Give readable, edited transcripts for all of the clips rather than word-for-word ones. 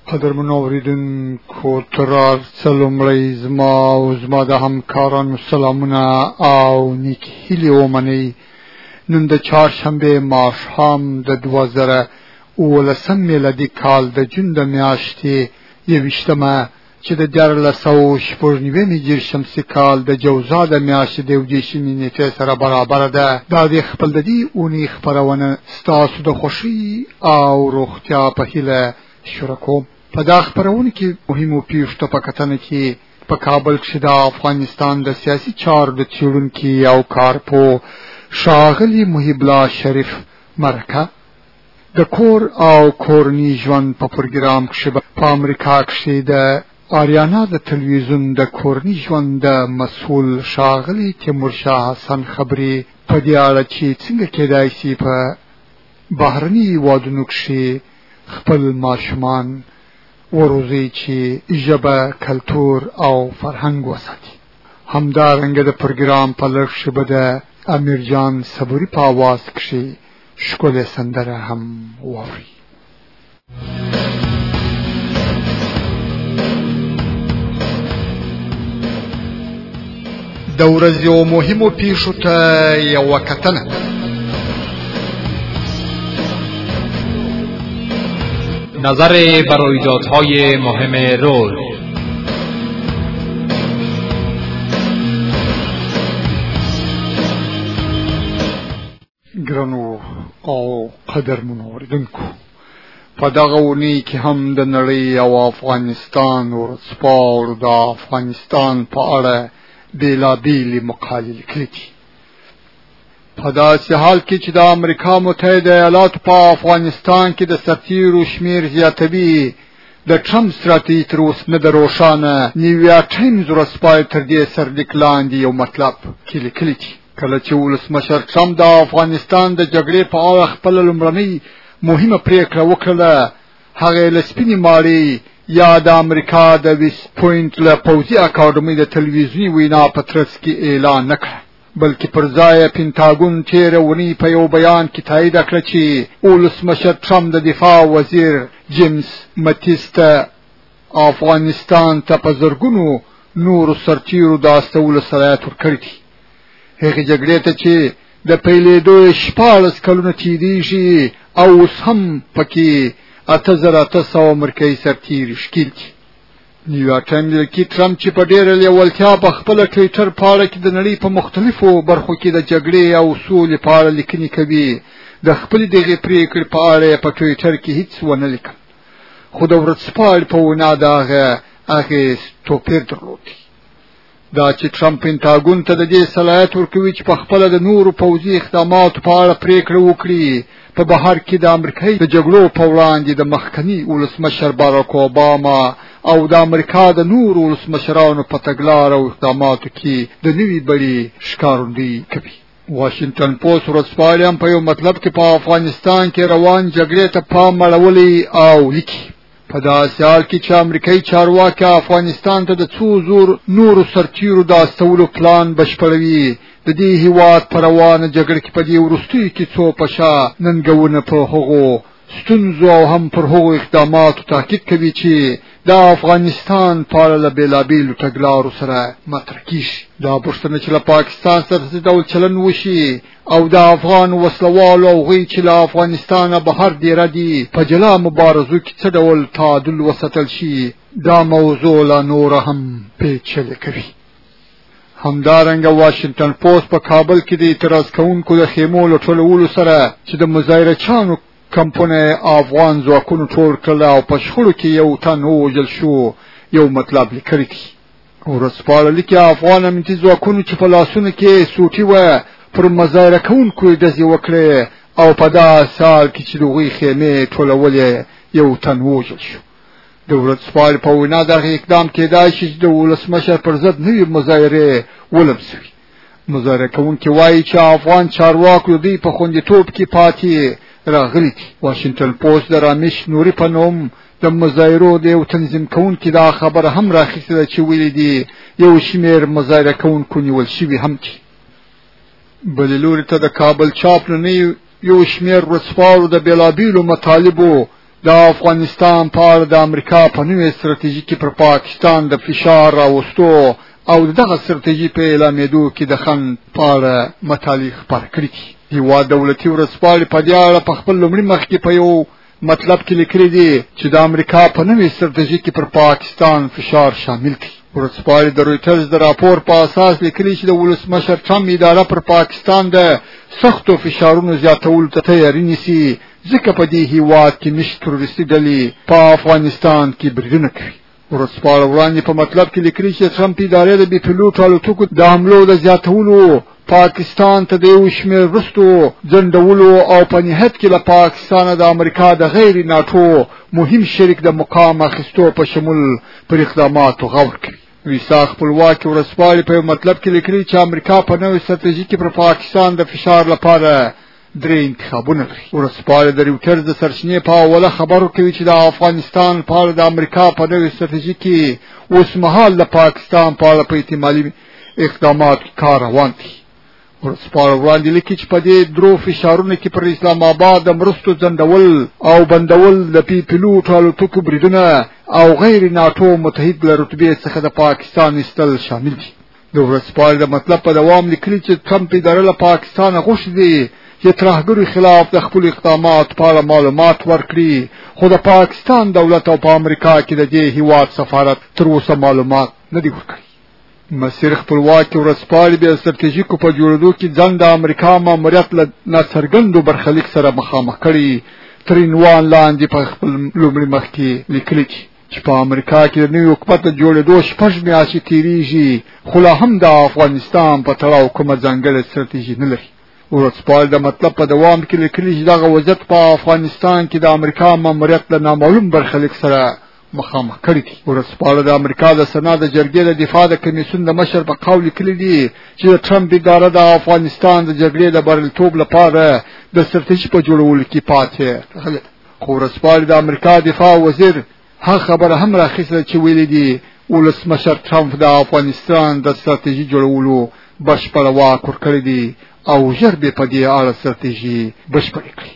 قدرمنو اوریدونکو تر څو لومړی زما د همکارانو سلامونه او نیک هیلې ومنئ. نن د چهارشنبې ماښام د 2019 میلادي کال د جون د میاشتې 21مه چې د 1496 شمسي کال د جوزا د میاشتې د 21 نیټې سره برابر ده. دا د خپل د دې اونۍ خپرونه ستاسو د خوښۍ او روغتیا په هیله شروع کوم. په دا خپرونه کې مهمو پیښو ته په کتنه کې په کابل کې د افغانستان د سیاسي چارو د څېړونکي او کارپوه ښاغلي محب الله شریف مرکه، د کور او کورني ژوند په پروګرام کې په امریکا کې د آریانا د تلویزیون د کورني ژوند د مسؤل ښاغلي تیمورشاه حسن خبري په دې اړه چې څنګه کېدای شي په بهرني هېوادونو کې خپل ماشومان وروزي چې ژبه، کلتور او فرهنګ وساتي. همدارنګه د پروګرام په لږ شبه د امیر جان صبوري په आवाज کې ښکلې سندره هم واوري. د ورځې مهمو پیښو ته یوه کتنه. نظر بر رویدادهای مهم روز. ګرانو او قدرمنو اوریدونکو، په دغه اونۍ کې هم د نړۍ او افغانستان ورځپاڼو د افغانستان په اړه بېلابېلې مقالې لیکلي دي. په داسې حال کې چې د امریکا متحده ایالاتو په افغانستان کې د سرتیرو شمیر زیاتوي، د ټرمپ ستراتیژي تر اوسه نه ده روښانه. نیویارک ټایمز ورځپاڼې تر دې سرلیک لاندې یو مطلب کې لیکلي دي: کله چې ولسمشر ټرمپ د افغانستان د جګړې په اړه خپله لومړنۍ مهمه پریکړه وکړه، هغه له سپینې ماڼۍ یا د امریکا د ویست پوینټ له پوځي اکاډمۍ د تلویزیوني وینا په ترڅ کې اعلان نه کړه، بلکې پر ځای پینټاګون تېره اونۍ په یو بیان کې تایید کړه چې ولسمشر ټرمپ د دفاع وزیر جیمز مټیس ته افغانستان ته په زرګونو نورو سرتیرو د استولو صلاحیت ورکړی دی. هغې جګړې ته چې د پیلېدو 14 کلونه تېرېږي او اوس هم پکې 8800 امریکایي سرتیري ښکیل دي. نیویارک ټایمز لیکي ټرمپ چې په ډېره لیوالتیا په خپله ټویټر په اړه کې د نړۍ په مختلفو برخو کې د جګړې او سولې په اړه لیکنې کوي، د خپلې دغې پرېکړې په اړه په ټویټر کې هیڅ ونه لیکل، خو د ورځپاڼې په وینا د هغه اغېز توپیر درلود. دا چې ټرمپ پینټاګون ته د دې صلاحیت ورکوي چې په خپله د نورو پوځي اقداماتو په اړه پرېکړه وکړي، په بهر کې د امریکایي د جګړو په وړاندې د مخکني ولسمشر باراک اوباما او د امریکا د نورو ولسمشرانو په تګلارو او اقداماتو کې د نوې بڼې ښکارندویي کوي. واشنګټن پوسټ ورځپاڼې هم په یو مطلب کې په افغانستان کې روان جګړې ته پام اړولی او لیکي: په داسې حال کې چې امریکایي چارواکي افغانستان ته د څو زور نورو سرتیرو د استولو پلان بشپړوي، د دې هیواد په روانه جګړه کې په دې وروستیو کې څو په شا ننګونه په هغو ستونزو او هم پر هغو اقداماتو تاکید کوي چې د افغانستان په اړه له بېلابېلو تګلارو سره مطرح کېږي. دا پوښتنه چې له پاکستان سره څه ډول چلند وشي او د افغان وسلوالو او هغوی چې له افغانستانه بهر دیره دي په جلا مبارزو کې څه ډول تعادل وساتل شي، دا موضوع لا نوره هم پیچلې کوي. همدارنګه واشنګټن پوسټ په کابل کې د اعتراض کوونکو د خیمو له ټولولو سره چې د مظاهره چانو کمپونه افغان ځواکونو ټول کړل او په شخړو کې یو تن ووژل شو، یو مطلب لیکلی دی. ورځپاڼه لیکي افغان امنیتي ځواکونو چې په لاسونو کې سوټي وه پر مظاهره کوونکو یې ډزې وکړې او په داسې حال کې چې د هغوی خیمې ټولولې یو تن ووژل شو. د ورځپاڼې په وینا دغه اقدام کېدای شي چې د ولسمشر پر ضد نوې مظاهرې ولمسوي. مظاهره کوونکي وایي چې افغان چارواکو د دوی په خوندیتوب کې پاتې راغلی دي. واشنګټن پوسټ د رامیش نوري په نوم د مظاهرو د یو تنظیم کوونکي دا خبره هم راخیستې ده چې ویلي دي یو شمېر مظاهره کوونکو نیول شوي هم دي. بلې لوري ته د کابل چاپ له یو شمېر ورځپاڼو د بېلابېلو مطالبو د افغانستان په اړه د امریکا په نوې ستراتیژي کې پر پاکستان د فشار راوستو او دغه ستراتیژي په اعلامېدو کې د خنډ په اړه مطالعې خپاره کړي دي. هیواد دولتي ورځپاڼې په دې اړه په خپل لومړي مخ کې په یو مطلب کې لیکلي دي چې د امریکا په نوې ستراتیژي کې پر پاکستان فشار شامل دی. ورځپاڼې د رویټرز د راپور په اساس لیکلي چې د ولسمشر ټرمپ اداره پر پاکستان د سختو فشارونو زیاتولو ته تیاری نیسي، ځکه په دې هیواد کې نشي تروریستي ډلې په افغانستان کې بریدونه کوي. ورځپاڼه وړاندې په مطلب کې لیکلي چې ټرمپ ادارې د بې پیلوټ الوتکو د حملو د زیاتولو پاکستان ته د یو شمېر وروستو ځنډولو او په نهایت کې له پاکستانه د امریکا د غیر ناټو مهم شریک د مقام اخیستو په شمول پر اقداماتو غور کوي. ویسا خپلواکي ورځپاڼې په مطلب کې لیکلي چې امریکا په نوې ستراتیژي کې پر پاکستان د فشار لپاره 3 انتخابونه لري. ورځپاڼې د رویټرز د سرچینې په حواله خبر ورکوي چې د افغانستان په اړه د امریکا په نوې ستراتیژي کې اوسمهال د پاکستان په اړه په احتمالي اقدامات کار روان دی. ورځپاڼه وړاندې لیکي چې په دې درو فشارونو کې پر اسلام آباد د مرستو ځنډول او بندول د بې پیلوټ الوتکو بریدونه او غیر ناټو متحد له رتبې څخه د پاکستان ایستل شامل دي. د ورځپاڼې د مطلب په دوام لیکلي چې ټرمپ اداره له پاکستانه غوښتي دي چې ترهګرو خلاف د خپل اقدامات په اړه معلومات ورکړي، خو د پاکستان دولت او په امریکا کې د دې هیواد سفارت تر اوسه معلومات نه دي ورکړي. مسیر خپلواکي ورځپاڼې بیا ستراتیژیکو په جوړېدو کې ځان د امریکا ماموریت له ناڅرګندو برخلیک سره مخامخ کړي. تر عنوان لاندې په خپل لومړي مخ کې لیکلي چې په امریکا کې د نوي حکومت د جوړېدو 6 میاشتې تیریږي، خو لا هم د افغانستان په تړاو کومه ځانګړې ستراتیژي نه لري. ورځپاڼې د مطلب په دوام کې لیکلي چې دغه وضعیت په افغانستان کې د امریکا ماموریت له نامعلوم برخلیک سره مخامخ کړي دي. ورځپاڼه د امریکا د سنا د جرګې د دفاع د کمیسیون د مشر په قول لیکلي دي چې د ټرمپ اداره د افغانستان د جګړې د بریالیتوب لپاره د ستراتیژي په جوړولو کې پاتې راغلې. خو ورځپاڼې د امریکا دفاع وزیر هغه خبره هم راخیستله چې ویلي دي ولسمشر ټرمپ د افغانستان د ستراتیژي جوړولو بشپړ واک ورکړی دی او ژر به په دې اړه ستراتیژي بشپړه کړي.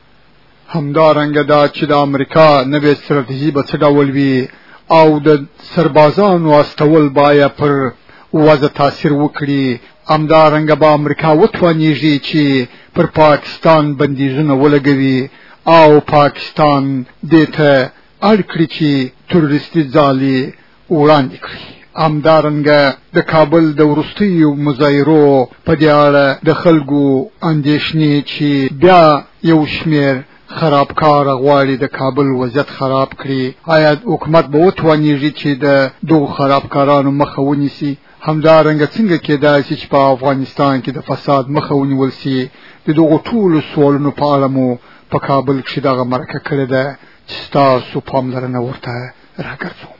همدارنګه دا چې د امریکا نوې ستراتیژي به څه ډول وي او د سربازانو استول باید پر وضع تاثیر وکړي. همدارنګه به امریکا وتوانیږي چې پر پاکستان بندیزونه ولګوي او پاکستان دې ته اړ کړي چې تروریستي ځالې وړاندې کړي. همدارنګه د کابل د وروستیو مظاهرو په دې اړه د خلکو اندېښنې چې بیا یو شمېر خرابکار غواړي د کابل وضعیت خراب کړي. آیا حکومت به وتوانیږي چې د دغو خرابکارانو مخه ونیسي؟ همدارنګه څنګه کېدای شي چې په افغانستان کې د فساد مخه ونیول سي؟ د دغو ټولو سوالونو په اړه مو په کابل کې دغه مرکه کړې ده چې ستاسو پاملرنه ورته راګرځوم.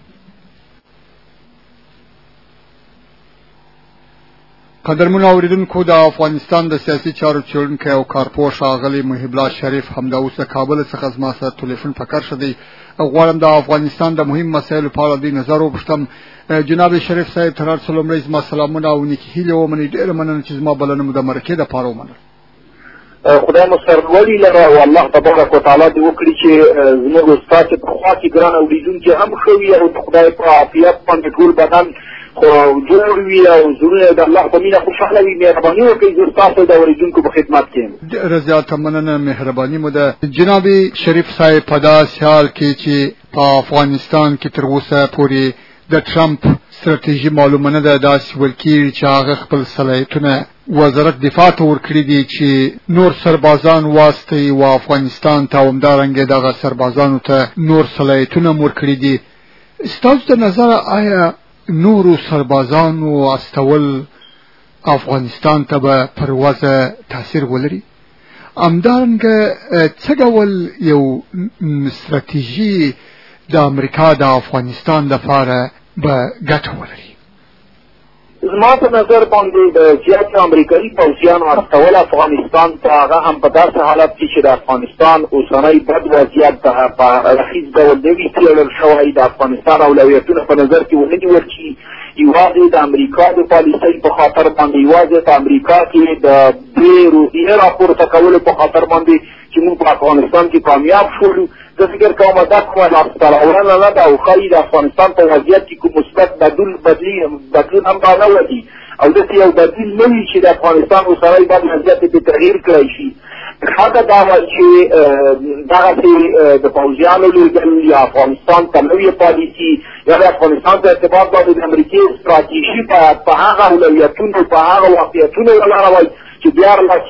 قدرمن اوریدونکو، د افغانستان د سیاسي چارو څېړونکی او کارپوه ښاغلی محب الله شریف همدا اوس د کابل څخه زما سره ټلیفون په کار شدی. غواړم د افغانستان د مهم مسایلو په اړه د نظر وپوښتم. جناب شریف صاحب، تر هر څه لومړی زما سلامونه او نیکې هیلې ومنئ. ډېره مننه چې زما بلنه مو د مرکې دپاره ومنله. خدای مو سرلوړي لره او الله تبارک وتعالی دې وکړي چې زموږ ستاسو په خوا کې ګران اورېدونکي هم ښه وي او د خدای په عافیت باندې ټول بدن جوړ وي او زړونه د الله په مینه خوشحاله وي. مهرباني وکړئ زه ستاسو د اورېدونکو په خدمت کې یم. ډېره زیاته مننه، مهرباني مو ده. جناب شریف صاحب، په داسې حال کې چې په افغانستان کې تر اوسه پورې د ټرمپ ستراتیژي معلومه نه ده، داسې ویل کېږي چې هغه خپل صلاحیتونه وزارت دفاع ته ورکړي دي چې نور سربازان واستوي و افغانستان ته، او همدارنګه دغه سربازانو ته نور صلاحیتونه هم ورکړي دي. ستاسو د نظره آیا نورو سربازانو استول افغانستان ته به پر وضع تاثیر ولري؟ همدارنګه څه ډول یو ستراتیژي د امریکا د افغانستان لپاره به ګټه ولري؟ زما په نظر باندې د زیاتو امریکایي پوځیانو استول افغانستان ته، هغه هم په داسې حالت کې چې د افغانستان اوسنی بد وضعیت په رخیص ډول نه وي څېړل شوی، د افغانستان اولویتونه په نظر کې ونه نیول شي، یوازې د امریکا د پالیسۍ په خاطر باندې، یوازې په امریکا کې د دې روحیې راپورته کولو په خاطر باندې چې موږ په افغانستان کې کامیاب شولو، زه فکر کوم دا کومه لاسته راوړنه نه ده او ښایي د افغانستان په وضعیت کې کوم مثبت بدلون هم را نه ودي او داسې یو بدیل نه وي چې د افغانستان اوسنی بد وضعیت یې تغییر کړی شي. حتی دا وایي چې دغسې د پوځیانو لېږل یا افغانستان ته نوې پالیسي یا د افغانستان په اعتبار باندې د امریکې ستراتیژي په هغه اولویتونو په هغه واقعیتونو ولروئ چې 14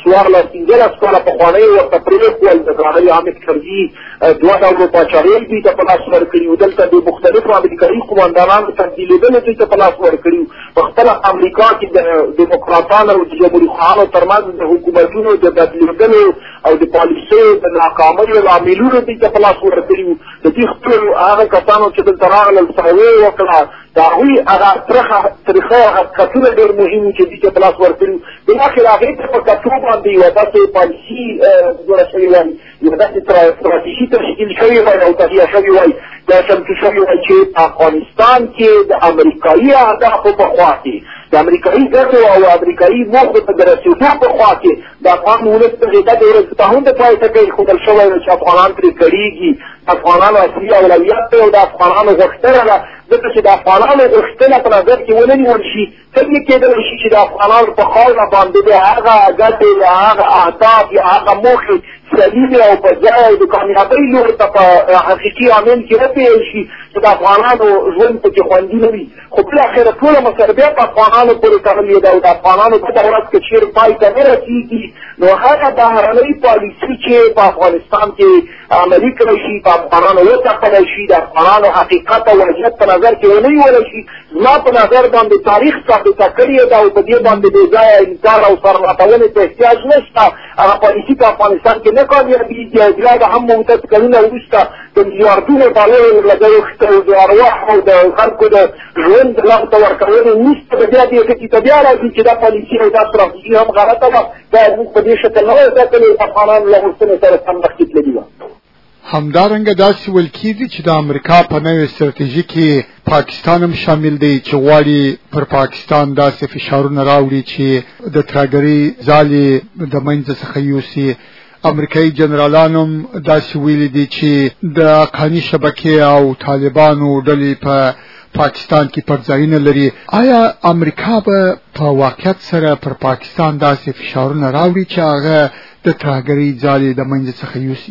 15 کاله پخوانۍ ورته پرېښول د ښاغلي حامد کرزي 2 ډوله پاچاهۍ دوی ته په لاس ورکړي وو. دلته د مختلفو امریکایي قومندانانو تبدیلېدلو دوی ته په لاس ورکړي وو. په خپله امریکا کې د ډیموکراتانو او د جمهوري خواهانو ترمنځ د حکومتونو د بدلېدلو او د پالیسیو د ناکامیو لاملونو دوی ته په لاس ورکړي وو. د دوی خپلو هغه کسانو چې دلته راغلل سروې وکړه د هغوی هغه تریخه حقیقتونه ډېر مهم وو چې دوی ته په لاس ورکړي وو. بلاخر هغې ته په کتو باندې یوه داسې پالیسي جوړه شوې وای، یوه داسې ستراتیژي تشکیل شوې وای او تهیه شوې وای، دا چمتو شوې وای چې په افغانستان کې د امریکایي اهدافو په خوا کې د امریکایي ګټو او امریکایي موخو ته د رسېدو په خوا کې د افغان ولس په غېږه د ورځ تهون د پای ته ایښودل شوی دی چې افغانان پرې کړېږي. د افغانانو اصلي اولویت دی او د افغانانو غوښتنه ده، ځکه چې د افغانانو غوښتنه په نظر کې ونه نیول شي څنګه کېدلی شي چې د افغانانو په خاوره باندې د هغه ګټې یا هغه اهداف یا هغه موخې سلیمې او په ځای او د کامیابۍ لور ته په حقیقي عامل کې وپېل شي چې د افغانانو ژوند پکې خوندي نه وي. خو بالاخره ټوله مسله بیا په افغانانو پورې تړلې ده او د افغانانو په دغه ورځ که چېرې پای ته نه رسېږي نو هغه بهرنۍ پالیسي چې په افغانستان کې عملي کړی شي په افغانانو وټاکلی شي د افغانانو حقیقت او وضعیت په نظر کې ونه نیولی شي. زما په نظر باندې تاریخ ثابته کړې ده او په دې باندې بې ځایه انکار او سرماتونې ته احتیاج نشته. هغه پالیسي په افغانستان کې نه کامیابېږي او بیا د هم مدت کلونه وروسته د میلیاردونو ډالرو لګښت او د ارواحو د خلکو د ژوند د لاسته ورکولو وروسته به بیا دې ټکي ته بیا راځي چې دا پالیسي او دا ستراتیژي هم غلطه ده. باید موږ په دې شکل نه وای ساتلې افغانانو له غوښتنې سره سم مخکې تللي وه. همدارنګه داسې ویل کېږي چې د امریکا په نوې ستراتیژي کې پاکستان هم شامل دی چې غواړي پر پاکستان داسې فشارونه راوړي چې د ترهګرۍ ځالې د منځه څخه یوسي. امریکایي جنرالانو هم داسې ویلي دي چې د حقاني شبکې او طالبانو ډلې په پاکستان کې پرځایونه لري. آیا امریکا به په واقعیت سره پر پاکستان داسې فشارونه راوړي چې هغه د ترهګرۍ ځالې د منځه څخه یوسي؟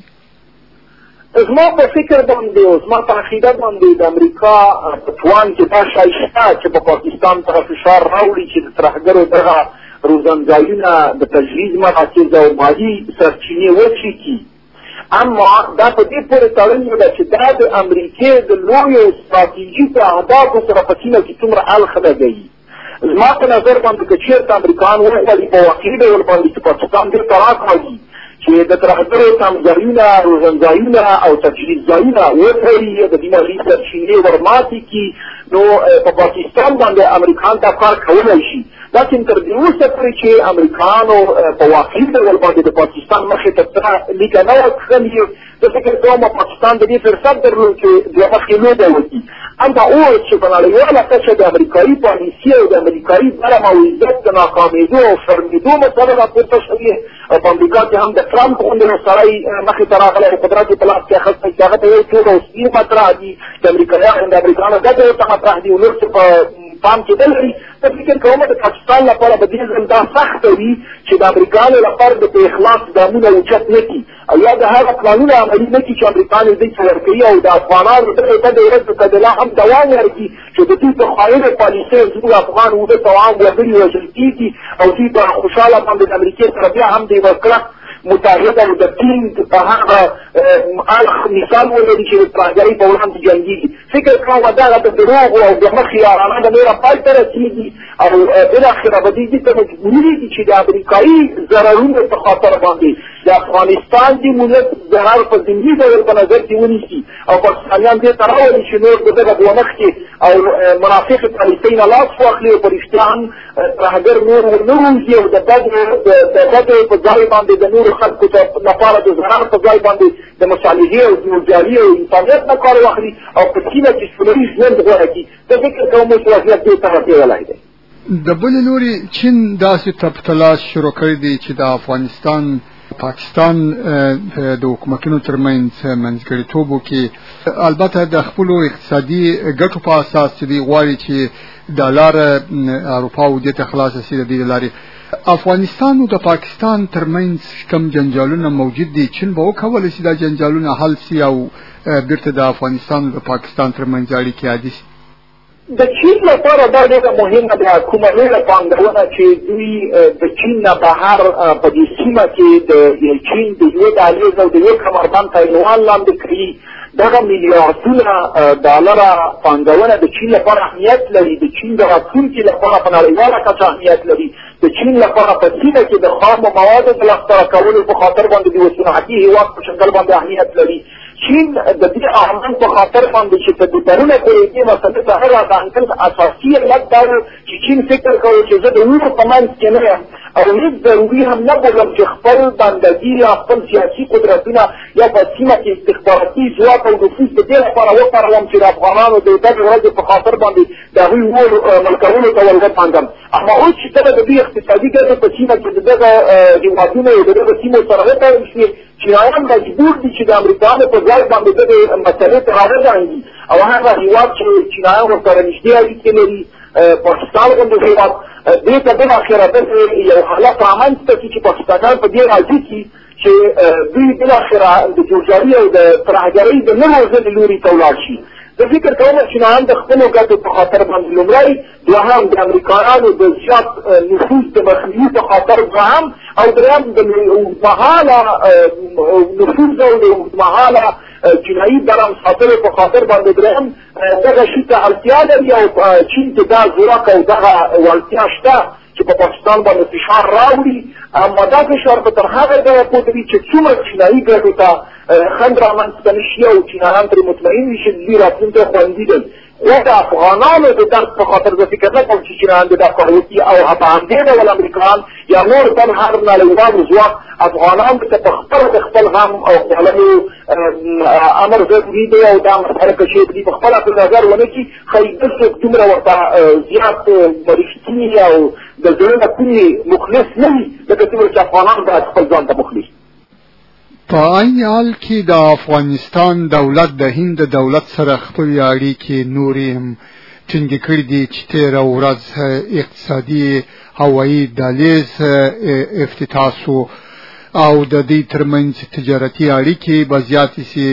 زما په فکر باندې او زما په عقیده باندې د امریکا په توان کې دا شی شته چې په پاکستان ته فشار راوړي چې د ترهګرو دغه روزنځایونه د تجهیز مراکز او مالي سرچینې وچېږي. اما دا په دې پورې تړلې ده چې دا د امریکې د لویو ستراتیژیکو اهدافو سره په سیمه کې څومره اړخ لګوي. زما په نظر باندې که چېرته امریکایان وغواړي په واقعي ډول باندې چې پاکستان ډېر طلاق واخلي چې د ترهګرو تمځایونه روزنځایونه او تجهیز ځایونه وتړي د دې مالي سرچینې ورماتې کړي نو په پاکستان باندې امریکایان دا کار کولی شي. لکن تر دې وروسته پورې چې امریکایانو په واقعي ډول باندې د پاکستان مخې ته څه لیکه نه وه کښلې زه فکر کوم پاکستان د دې فرصت درلود چې د مخکې لوبه وکړي. اما اوس چې په نړیواله کچه د امریکایي پالیسي او د امریکایي ظلم او عزت د ناکامېدو او شرمېدو مسله راپورته شوې او په امریکا کې هم د ټرمپ غوندې یو سړی مخې ته راغلی او قدرت یې په لاس کې اخیستی چې هغه ته یو څو اوسني مطرح دي د امریکایانو ګټې ورته مطرح دي او نور څه په پام کې نه لري. زه فکر کوم د پاکستان لپاره به دې ځل دا سخته وي چې د امریکایانو لپاره د په اخلاص ګامونه اوچت نه کړي او یا د هغه پلانونه عملي نه کړي چې امریکایان یې دوی ته ورکوي او د افغانانو دغه بدې ورځو ته د لا هم دوام ورکړي چې د دوی په خاینه پالیسۍ زموږ افغان ولس او عام وګړي وژل کېږي او دوی په خوشحاله باندې د امریکې سره بیا هم د یوه کلک متحده او د ټینګ په هغه اړخ مثال ولري چې د ترهګرۍ په وړاندې جنګېږي. فکر کوم دغه د دروغو او د مخې یارانه د نوره پای ته رسېږي او بالاخره به دې ته مجبورېږي چې د امریکایي ضررونو په خاطر باندې د افغانستان د ملت ضرر په ضمني ډول په نظر کې ونیسي او پاکستانیان دې ته راولي چې نور د دغه دوه مخکې او منافقې پالیسۍ نه لاس واخلي او په رښتیا هم ترهګر نور ونه روزي او د بدو په ځای باندې د نورو خلکو لپاره د ضرر په ځای باندې د مصالحې او جوړجالي او انسانیت نه کار واخلي او په سیمه کې سولري ژوند غوره کړي. زه فکر کوم چې وضعیت دې ته رسېدلی دی. د بلې لوري چین داسې تپ تلاش شروع کړی دی چې د افغانستان پاکستان د حکومتونو ترمنځ منځګړیتوب وکړي، البته د خپلو اقتصادي ګټو په اساس چې دوی غواړي چې د لاره اروپا او دې ته خلاصه شي. د دې لارې افغانستان او د پاکستان ترمنځ کوم جنجالونه موجود دي، چین به وکولی شي دا جنجالونه حل شي او بیرته د افغانستان او د پاکستان ترمنځ اړیکې عادي شي؟ د چین لپاره دا ډېره مهمه ده، کومه لویه پانګونه چې دوی د چین نه بهر په دې سیمه کې د چین د یوه دهلیز او د یوه کمربند ته عنوان لاندې کړي. دغه میلیاردونه ډالره پانګونه د چین لپاره اهمیت لري، د چین د راتلونکي لپاره په نړیواله کچه اهمیت لري، د چین لپاره په سیمه کې د خامو موادو د لاسته راکولو په خاطر باندې د یوه صنعتي هېواد په شکل باندې اهمیت لري. چین د دې اهمیت په خاطر باندې چې په دوترونه پورې دې مسله ته هر راځانګل اساسي علت دا چې چین فکر کوي چې زه د نورو په منځ کې نه یم او هیڅ ضروري هم نه بولم چې خپل بندګي یا خپل سیاسي قدرتونه یا په سیمه کې استخباراتي ځواک او نفوذ د دې لپاره وکاروم چې د افغانانو د دغې ورځې په خاطر باندې د هغوی ملکولو ته ورغورځم. اما اوس چې کله د دوی اقتصادي ګټې په سیمه کې د دغه هېوادونو او د دغه سیمو سره وتړل شي، چینایان مجبور دي چې د امریکایانو په ځای باندې دغې مسلې ته راوځانګي او هغه هېواد چې چینایان ورسره نږدې اړیکې لري، پاکستان غوندې هېواد، دې ته بالاخره داسې یو حالت رامنځته شي چې پاکستانیان په دې راضي شي چې دوی بالاخره د جوړجاري او د ترهګرۍ د نه روزنې لوري ته ولاړ شي. زه فکر کوم چې چینایان د خپلو ګټو په خاطر باندې لومړی، دوهم د امریکایانو د زیات نفوذ د مخنیوي په خاطر دوهم، او درېیم د اوږدمهاله نفوذ او د اوږدمهاله چینایي درم ساتلو په خاطر باندې درېیم دغه شي ته اړتیا لري او چین کې دا ځواک او دغه وړتیا شته چې په پاکستان باندې فشار راوړي. اما دا فشار به تر هغه ځایه پورې وي چې څومره چینایي ګټو ته خنډ رامنځته نه شي او چینایان ترې مطمئن وي چې دوی راتلونکی خوندي دی. خو د افغانانو د درد په خاطر زه فکر نه کوم چې چینایان د دا کار وکړي او په همدې ډول امریکایان یا نور بل هر نړیوال ځواک افغانانو ته په خپله د خپل غم او خیالونو امر ضروري دی او دا مسله که چېرې دوی په خپله په نظر ونه کړي، ښایي بل څوک دومره ورته زیات رښتیني او د زړه نه کومې مخلص نه وي لکه څومره چې افغانان باید خپل ځان ته مخلص. په عین حال کې د افغانستان دولت د هند دولت سره خپل اړیکې نورې هم ټینګې کړي دي چې تېره ورځ اقتصادي هوایي دهلیز افتتاح شو او د دې ترمنځ تجارتي اړیکې به زیاتې شي.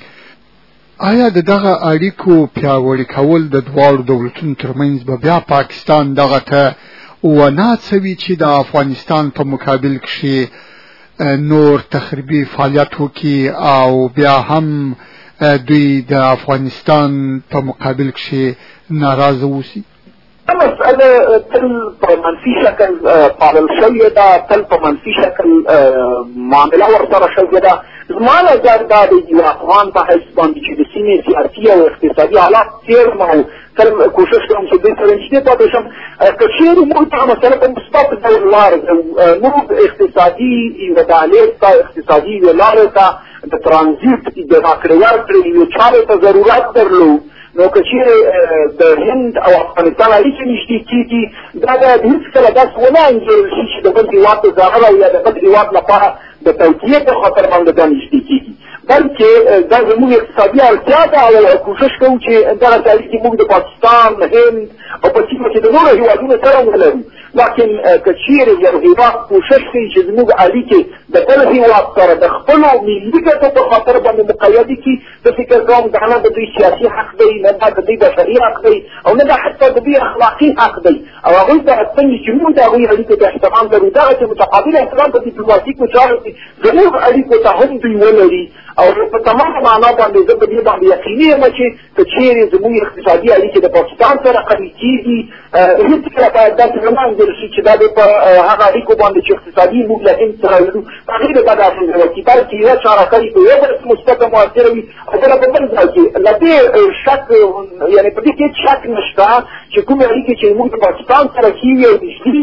آیا د دغه اړیکو پیاوړي کول د دواړو دولتونو ترمنځ به بیا پاکستان دغه ته ونه هڅوي چې د افغانستان په مقابل کې نور تخریبي فعالیت وکړي او بیا هم دوی د افغانستان په مقابل کې ناراضه اوسي؟ مسأله تل په منفي شکل پالل شوې ده، تل په منفي شکل معامله ورسره شوې ده. زما نظر دا دی یو افغان په حیث باندې چې د سیمې سیاسي او اقتصادي حالات څېړم او تل کوشش کوم چې دوی سره نږدې پاتې شم. که چېرې موږ دغه مسله په مثبت ډول وارزو، موږ اقتصادي یوه دهلیز ته، اقتصادي یوه لارې ته د ترانزیت د راکړې ورکړې یوې چارې ته ضرورت درلود، نو که چېرې د هند او افغانستان اړیکې نږدې کېږي، دا باید هېڅکله داسې ونه انګېرل شي چې د بل هېواد د ضرر او یا د بل هېواد لپاره د توطیې په خاطر باندې دا نږدې کېږي، بلکې دا زموږ اقتصادي اړتیا ده او کوشش کوو چې دغسې اړیکې موږ د پاکستان، هند او په سیمه کې د نورو هېوادونو سره ولرو. لیکن که چېرې یو هېواد کوشش کوي چې زموږ اړیکې د بل هېواد سره د خپلو ملي ګټو په خاطر باندې مقیدې کړي، زه فکر کوم دا نه د دوی سیاسي حق دی، نه دا د دوی بشري حق دی او نه دا حتی د دوی اخلاقي حق دی او هغوی ته څنګه چې موږ د هغوی اړیکو ته احترام لرو، دغسې متقابل احترام په ډیپلوماتیکو چارو کې زموږ اړیکو ته هم دوی ولري. او په تمامه معنا باندې زه په دې باندې یقیني یم چې که چېرې زموږ اقتصادي اړیکې د پاکستان سره قوي کېږي، هېڅکله باید داسې ونه انګېرل شي چې دا د په هغه اړیکو باندې چې اقتصادي موږ له هند سره لرو هغې به بده اغېزه وکړي، بلکې یوه چارهکاري په یوه ډول مثبته مؤثره وي او بله په بل ځای کې. له دې شک یعنې په دې کې هېڅ شک نشته چې کومې اړیکې چې موږ د پاکستان سره ښې وي او نږدې وي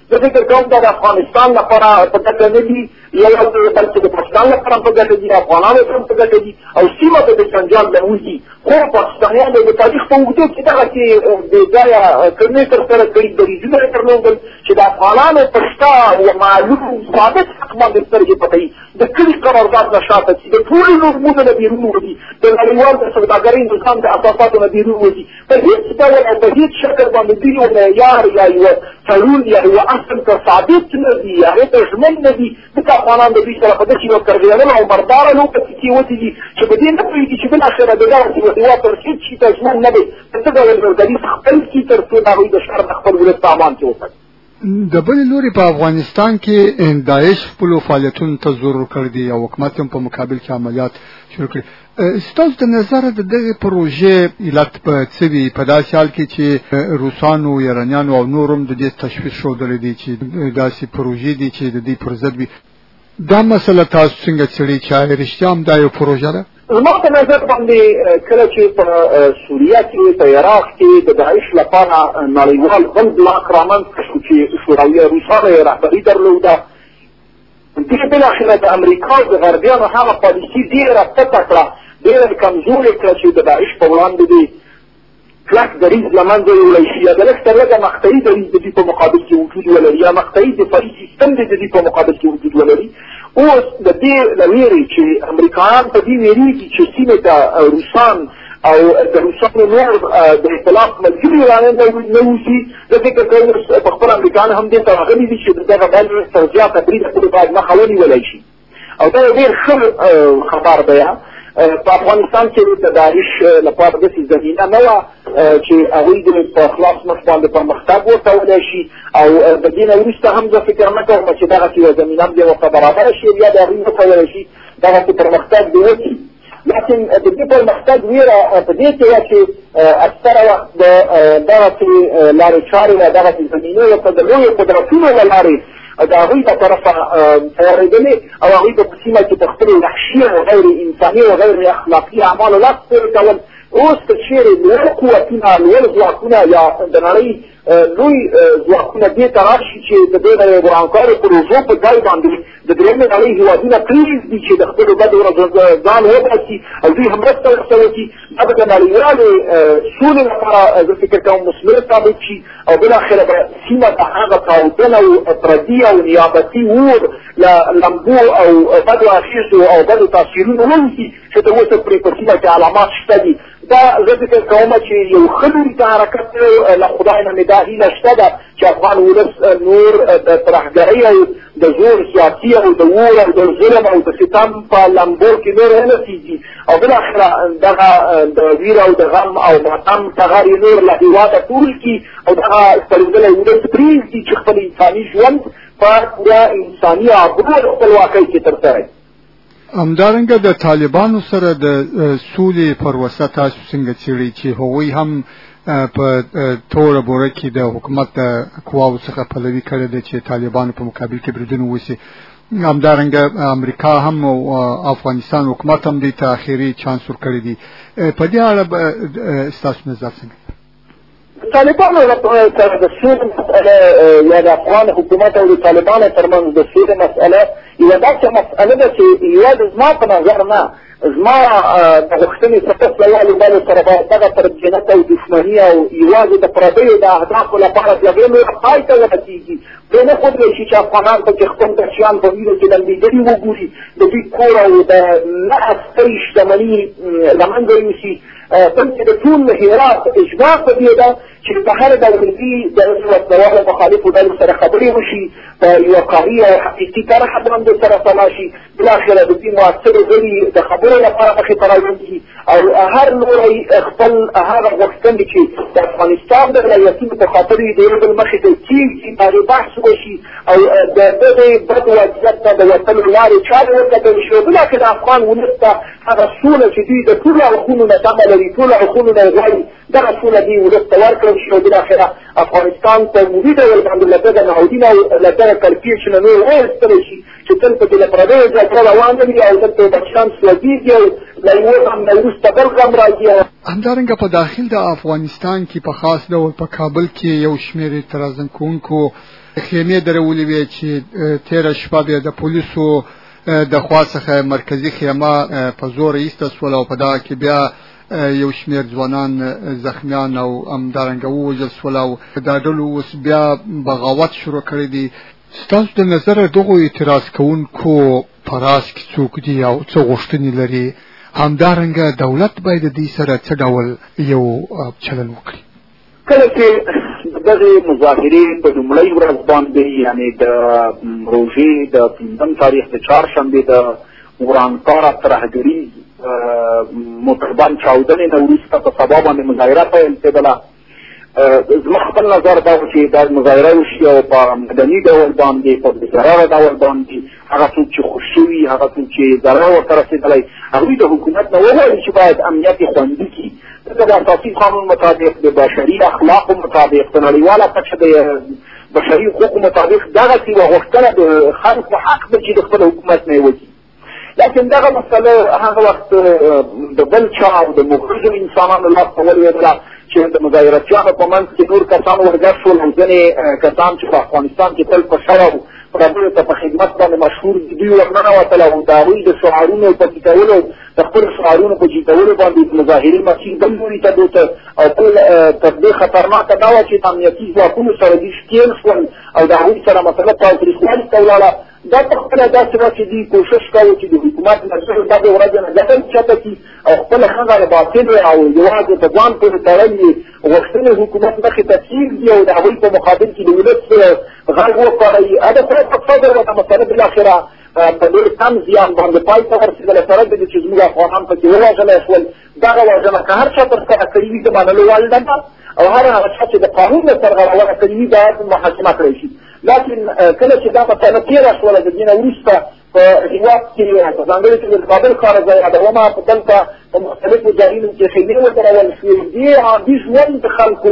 زه فکر کوم دا د افغانستان لپاره په ګټه نه دي بلکې د پاکستان لپاره په ګټه دي، افغانانو لپاره په ګټه دي او سیمه ته د جنجال نه وځي. خو پاکستانیانو د تاریخ په اوږدو کې دغسې بېځایه کړنې ترسره کړي، دریځونه یې درلودل چې د افغانانو په شته او معلوم ثابت حق باندې سترګې پټوي، د کلي قرارداد نه شاته ځي، د ټولو نظمونو نه بیرون وځي، د نړیوال د سوداګرۍ نظام د اساساتو نه بیرون وځي. په هېڅ ډول او په هېڅ شکل باندې دوی یو معیار یا یوه تړون یا یوه اصل ته ثابت نه دي، هغې ته ژمن نه دي. ځکه افغانان د دوی سره په داسې یوه کرغېړنه او مرداره لوبه کې وتې دي چې په دې نه پوهېږي چې بالاخره د دغسې یو هېواد تر هېڅ شي ته ژمن نه دی، په څه ډول دریځ خپل کړي تر څو د هغوی د شر د خپل ولس په امان کې وساتي. د بلې لوري په افغانستان کې داعش خپلو فعالیتونو ته زور ورکړی دی او حکومت هم په مقابل کې عملیات شروع کړي. ستاسو د نظره د دغې پروژې علت په څه وي؟ په داسې حال کې چې روسانو، ایرانیانو او نور هم د دې تشویش ښودلی دی چې داسې پروژې دي چې د دې پر ضد وي. دا مسله تاسو څنګه څېړئ چې آیا رښتیا هم دا یو پروژه ده؟ زما په نظر باندې کله چې په سوریه کې، په عراق کې د داعش لپاره نړیوال بل بلاک رامنځته شو چې شوروي روسانو یې رهبري درلوده، دې بالاخره د امریکا د غربیانو هغه پالیسي ډېره پټه کړه، ډېره یې کمزورې کړه چې د داعش په وړاندې دې کلک دریځ له منځه یوړی شي، یا د لږ تر لږه مقطعي دریځ د دوی په مقابل کې وجود ولري، یا مقطعي دفاعي سیستم د دوی په مقابل کې وجود ولري. اوس د دې له ویرې چې امریکایان په دې ویرېږي چې سیمې ته روسان او د روسانو نور د اختلاف ملګري رانه وځي، زه فکر کوم په خپل امریکایان هم دې ته راغلي دي چې د دغه ډلې سره زیاته برید پورې باید مخه ونیولی شي. او دا یو ډېر ښه خبر دی. په افغانستان کې د داعش لپاره داسې زمینه نه وه چې هغوی د په خلاص مخ باندې پرمختګ ورکولی شي، او د دې نه وروسته هم زه فکر نه کوم چې دغسې یوه زمینه هم دې ورته برابره شي یا د هغوی وکولی شي دغسې پرمختګ دې وکړي. لیکن د دې پرمختګ ویره په دې کې وه چې اکثره وخت د دغسې لارې چارې یا دغسې زمینې ورته د لویو قدرتونو له لارې د هغوی په طرفه تیارېدلې او هغوی په سیمه کې په خپلو وحشي او غیر انساني او غیر اخلاقي اعمالو لاس پورې کول. اوس که چېرې لوړ قوتونه، لوړ ځواکونه یا د نړۍ لوی ځواکونه دې ته راشي چې د دې د ورانکارو پروژو په ځای باندې د درېیمې نړۍ هېوادونه پرېږدي چې د خپلو بدو ورځو ځان وباسي او دوی هم مرسته ورسره وکړي، دا به د نړیوالې سولې لپاره زه فکر کوم مثمر ثابت شي او بالاخره به سیمه ته هغه تعودل او پردي او نیابتي اور له لمبو او بدو اخیستو او بدو تاثیرونو ووځي چې تر اوسه پرې په سیمه کې علامات شته دي. دا زه فکر کوم چې یو ښه لوري ته حرکت له خدای نه مې دا هیله شته ده چې افغان ولس نور د ترهګرۍ او د زور سیاسي او د اور او د ظلم او د ستم په لمبو کې نور ونسیږي او بالاخره دغه د ویر او د غم او ماتم ټغر یې نور له هېواده ټول کړي او دغه ستړېدلی ولس پرېږدي چې خپل انساني ژوند په پوره انساني آبرو او خپلواکۍ کې ترسره کړي. همدارنګه د طالبانو سره د سولې پروسه تاسو څنګه څېړئ چې هغوی هم په توره بوره کې د حکومت د قواو څخه پلوي کړې ده چې طالبانو په مقابل کې بریدونه وشي؟ همدارنګه امریکا هم او افغانستان حکومت هم دې ته اخري چانس ورکړی دی. په دې اړه ستاسو نظر څنګه؟ طالبانو سره د سولې مسأله یا د افغان حکومت او د طالبانو ترمنځ د سولې مسأله یوه داسې مسأله ده چې یوازې زما په نظر نه، زما د غوښتنې سپس له یوالو ډلو سره باید دغه ترجنت او دښمني او یوازې د پردیو د اهدافو لپاره د هغې نوره پای ته ورسېږي. پرې نه ښودلی شي چې افغانان پکې خپل بچیان په وینو کې لمبېدلي وګوري، د دوی کور او د نه هستۍ شتمني له منځه یوسي، بلکې د ټول هېواد اجماع په دې ده چې په هر دولتي د وسلوالو مخالفو ډلو سره خبرې وشي، په یوه قهري او حقیقي طرح باندې سره سلا شي، بالاخره د دوی مؤثرو غړي د خبرو لپاره مخې ته راوځي او هر لوری خپل هغه غوښتنې چې د افغانستان د ولایتونو په خاطر یې د یو بل مخې ته کېږي هغې بحث وشي او د دغې بد وضعیت ته د وتلو لارې چارې وکتل شي او بالاخره افغان ولس ته هغه سوله چې دوی د ټولو اړخونو نه تمه لري، ټولو اړخونو نه یې غواړي، دغه سوله دوی ولس ته ورکړل شي او بالاخره افغانستان په عمومي ډول باندې له دغه نهادینه او له دغه کړکېچ نه نور وایستلی شي چې تل پکې له پردیو جګړه روانه وي او دلته بچیان سوځېږي او له یوه غم نه وروسته بل غم راځي. همدارنګه په داخل د افغانستان کې په خاص ډول په کابل کې یو شمېر اعتراض کوونکو خیمې درولې وې چې تیره شپه د پولیسو د خوا څخه مرکزی خیمه په زور ایسته سول او په دغه کې بیا یو شمېر ځوانان زخمیان او همدارنګه ووژل سول او دا ډلو اوس بیا بغاوت شروع کړی دي. ستاسو د نظره دغو اعتراض کوونکو په راس کې څوک دي او څه غوښتنې لري؟ همدارنګه دولت باید د دې سره څه ډول یو چلن وکړي؟ کله چې دغه مظاهرې په لومړۍ ورځ باندې یعنې د روژې د 5 تاریخ د چهارشنبې د ورانکاره ترهګري موټربان چاودنې نه وروسته په سبا باندې مظاهره پیل کېدله. زما خپل نظر دا و چې دا مظاهره وشي او په مدني ډول باندې په بېضرره ډول باندې هغه څوک چې خوش شوي هغه څوک چې ضرر ورته رسېدلی هغوی د حکومت نه وغواړي چې باید امنیت یې خوندي کړي. د اساسي قانون مطابق د بشري اخلاقو مطابق د نړیواله کچه د بشري حقوقو مطابق دغسې یوه غوښتنه د خلکو حق ده چې د خپل حکومت نه یې وکړي. لیکن دغه مسله هغه وخت د بل چا او د مغرضو انسانانو لاس ته ولوېدله چې د مظاهرتیانو په منځ کې نور کسان ورګډ شول او ځینې کسان چې په افغانستان کې تل په شر او پردیو ته په خدمت باندې مشهور دي دوی ورننوتل او د هغوی د شعارونو په ټیټولو د خپلو شعارونو په جیټولو باندې د مظاهرې مسیر بل لوري ته دوته او بل تر دې خطرناکه دا وه چې د امنیتي ځواکونو سره دوی ښکېل شول او د هغوی سره مسله تاوتریخوالي ته ولاړه. دا په خپله داسې وه چې دوی کوښښ کوي چې د حکومت مسؤل دغې ورځې نه ګټه چته کړي او خپله ښځه د باطلې او یوازې په ځان پورې تړلې غوښتنې حکومت مخې ته کېږدي او د هغوی په مقابل کې د ولس غږ وکاروي. دا خدای په فضل وه دا مسله بالاخره په ډېر کم زیان باندې پای ته ورسېدله سره د دې چې زموږ افغانان پکې ووژلی شول. دغه وژنه که هر چا ترسره کړي وي د منلو وړ ده او هر هغه چا چې د قانون نه سرغړونه کړي وي باید محاکمه کړی شي. لیکن کله چې دا مسله تېره شوله د دې نه وروسته په هېواد کې په ځانګړې توګه د کابل ښار ځای یادومه په دلته په مختلفو ځایونو کې خیمې ودرول شوې. دې عادي ژوند د خلکو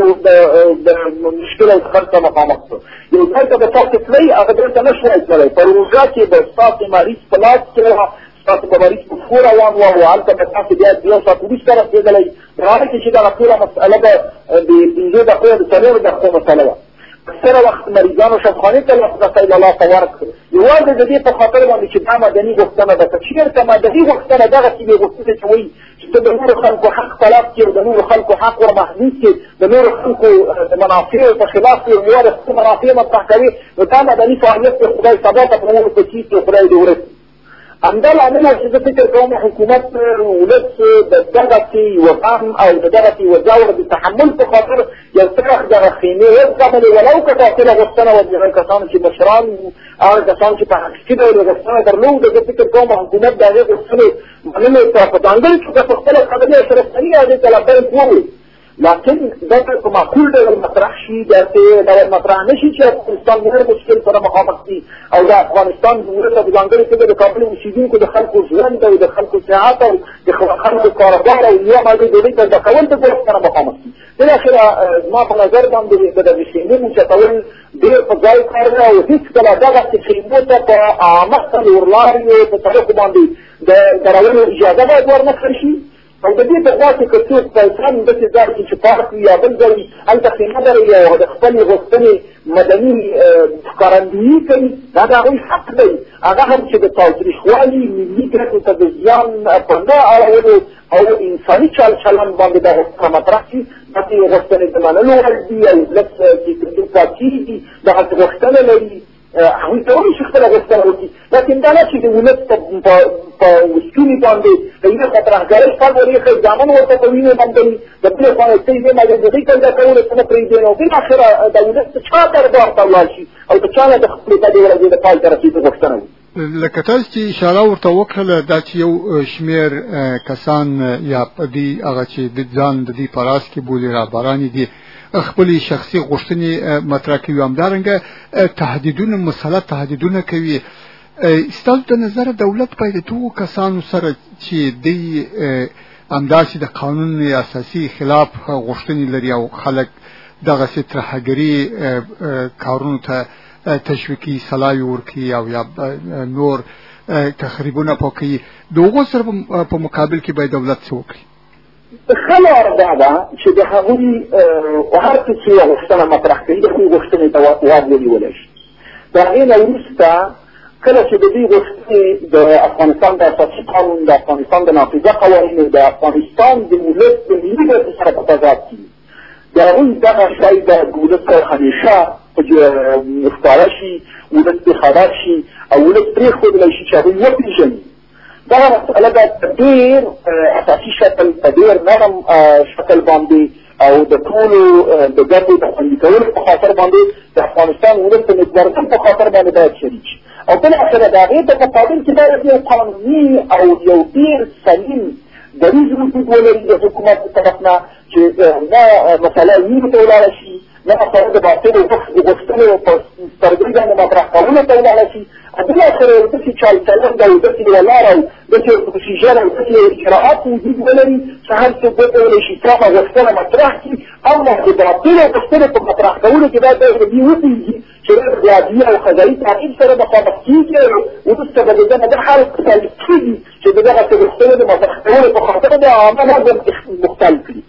د مشکل او خلک ته مخامخ شو. یو ځای ته به تاسې تلئ هغه دلته نه شوی تللی. په روژه کې به ستاسې مریض په لاس کې وه ستاسو به مریض په پښو روان وه او هلته به تاسې بیا یو ساعت وروسته رسېدلی. په هغه کې چې دغه ټوله مسأله به د 5 دقیقو یا د 4 دقیقو مسله وه. اکثره وخت مریضانو شفخانې ته لاسرسی له لاسه ورکړ یوازې د دې په خاطر باندې چې دا مدني غوښتنه ده. که چېرته مدني غوښتنه دغسې وي غوښتنه چې وایي چې ته د نورو خلکو حق تلف کړې او د نورو خلکو حق ورمحدود کړې د نورو خلکو د منافعو په خلاف یې یوازې خپل منافع مطرح کوي نو دا مدني فعالیت دی خدای سبا ته په نورو په چیز کې خدای دې ورسي. همدا لامل چې زه فکر کوم حکومت ولس د دغسې یوه غم او د دغسې یوه ځور د تحمل په خاطر یو طرف دغه خیمې وزغملې ولو که قاتله غوښتنه وه د هغه کسانو چې مشران وو هغه کسانو چې په حقیقي ډول یې غوښتنه درلوده. زه فکر کوم حکومت د هغې غوښتنې منلو ته په ځانګړې توګه په خپله خبرې اشرفغني هغې ته لبیک وویل. لیکن دا په معقول ډول مطرح شي داسې ډول مطرح نه شي چې افغانستان نور مشکل سره مخامخ دي او د افغانستان جمهوریت په ځانګړې توګه د کابل اوسېدونکو د خلکو ژوند او د خلکو صحت او د خلکو کاروبار او یوه مالي ډوډۍ ته زده کول د ګروپ سره مخامخ دي. بالاخره زما په نظر باندې د دغې خیمې اوچتول ډېر په ځای کار دی او هېڅکله دغسې خیمو ته په عامه څلورلارو په سړکو باندې د درولو اجازه باید ورنه کړل شي. او د دې په خوا کې که څوک په اسلام داسې ځای کې چې پارک وي یا بل ځای وي هلته خیمه دروي او د خپلې غوښتنې مدني ښکارندویي کوي دا د هغوی حق دی. هغه هم چې د تاوتریخوالي ملي ګټو ته د زیان په نه اړولو او انساني چال چلن باندې دا غوښتنه مطرح شي داسې غوښتنې د منلو وړ دي او ولس چې کلتور پاکي دي دغسې غوښتنه لري هغوی کولی شي خپله غوښتنه وکړي. لیکن دا نه چې د ولس په ستوني باندې د یوې خوا ترهګرۍ خپل ورېښی ځامن ورته په وینو بندوي د بلې خوا یې څه دې مجازي پیدا کولو څه نه پرېږدي نو بالاخره د ولس د چا دربار ته ولاړ شي او د چا نه د خپلې بدې ورځې د پای ته رسېدو غوښتنه وي. لکه تاسو چې اشاره ورته وکړله دا چې یو شمېر کسان یا په دې هغه چې د ځان د دې په راس کې بولي رهبرانې دي خپلې شخصي غوښتنې مطرح کوي همدارنګه تهدیدونه مسلط تهدیدونه کوي. ستاسو د نظره دولت باید د دغو کسانو سره چې دوی همداسې د قانون اساسي خلاف غوښتنې لري او خلک دغسې ترهګري کارونو ته تشویقي سلاوي ورکوي او یا نور تخریبونه پکوي د هغو سره په مقابل کې باید دولت څه وکړي؟ ښه لار دا ده چې د هغوی هر څه چې یوه غوښتنه مطرح کوي د هغوی غوښتنې ته ځواب ونیولی شي. د هغې نه وروسته کله چې د دوی غوښتنې د افغانستان د اساسي قانون، د افغانستان د نافذه قوانینو، د افغانستان د ولس د ملي ګټو سره په تضاد کي، د هغوی دغه شی د ولس سره همیشه ښکاره شي، ولس پرې خبر شي او ولس پرېښودلی شي چې هغوی وپېژني. دغه مسئله باید په ډېر اساسي شکل، په ډېر نرم شکل باندې او د ټولو د ګټو د خوندي کولو په خاطر باندې د افغانستان ولس د نېکمرغۍ په خاطر باندې باید شریک شي. او بالاخره د هغې په مقابل کې باید یو قانوني او یو ډېر سلیم دریځ وجود ولري د حکومت په طرف نه چې نه مسله وینو ته ولاړه شي، نه مسله د باطلو غوښتنو په سترګۍ باندې مطرح کولو ته ولاړه شي. بالاخره یو داسې چالچلند او داسې یوه لاره او داسې پروسیژر او داسې اجراءات وجود ولري چې هر څوک وکولی شي سمه غوښتنه مطرح کړي، اما د باطلو غوښتنو په مطرح کولو کې باید دوی وپوهېږي چې د عادي او قضایي تعقیب سره مخامخ کېږي او وروسته به د ده نه دا حال ثابت کېږي چې د دغسې غوښتنو د مطرح کولو په خاطر د عامه نظم مختل کړي.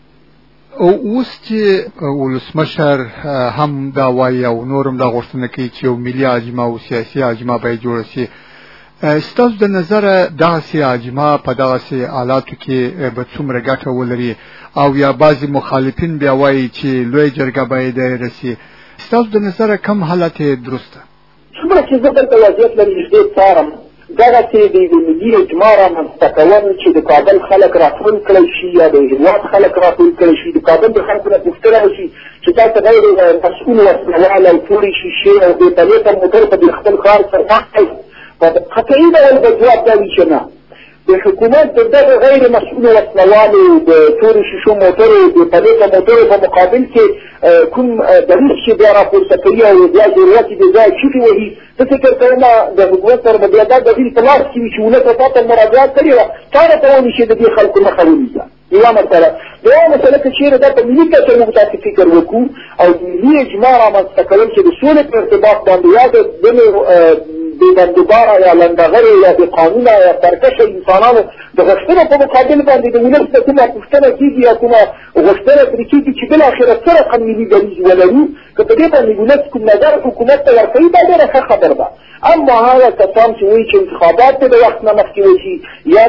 اوس چې ولسمشر هم دا وایي او نور هم دا غوښتنه کوي چې یو ملي اجماع او سیاسي اجماع باید جوړه شي، ستاسو د نظره دغسې اجماع په دغسې حالاتو کې به څومره ګټه ولري؟ او یا بعضې مخالفین بیا وایي چې لوی جرګه باید رسي. ستاسو د نظره کوم حالت درسته؟ څومره چې زه دلته وضعیت له نږدې څارم، دغسې د یوه ملي اجماع رامنځته کول چې د کابل خلک راټول کړی شي یا د هېواد خلک راټول کړی شي، د کابل د خلکو نه پوښتنه وشي چې تاسو غیر مسؤول وسلوال او تورې شیشې او بې پلیته موټر په د خپل ښار سره مخ په قطعي ډول به ځواب دا وي چې نه، د حکومت د دغه غیر مسؤولو وسلوالو د تورې شیشو موټرو د پلیته موټرو په مقابل کې کوم دریځ چې بیا راپورته کوي او بیا ضرورت یې د ځای چیټې وهي، زه فکر کوم د حکومت سره به بیا دا دلیل په لاس کې وي چې ولس تاته مراجعات کړې وه، چا نه کولی شي د دې خلکو مخه ونیسه. یوه مسله. دویمه مسله که چېرې دا په ملي کچه موږ تاسې فکر وکړو او د ملي اجماع رامنځته کول چې د سولې په ارتباط باندې یا د بلې بې بندوباره یا لنډغرې یا بې قانونه یا سرکشه انسانانو د غوښتنو په مقابل باندې د ولس ته کومه پوښتنه کېږي یا کومه غوښتنه ترې کېږي چې بالاخره څه رقم ملي دریځ ولرو، که په دې باندې ولس کوم نظر حکومت ته ورکوي دا ډېره ښه خبر ده. اما هغه کسان چې وایي چې انتخابات د وخت نه مخکې وشي یا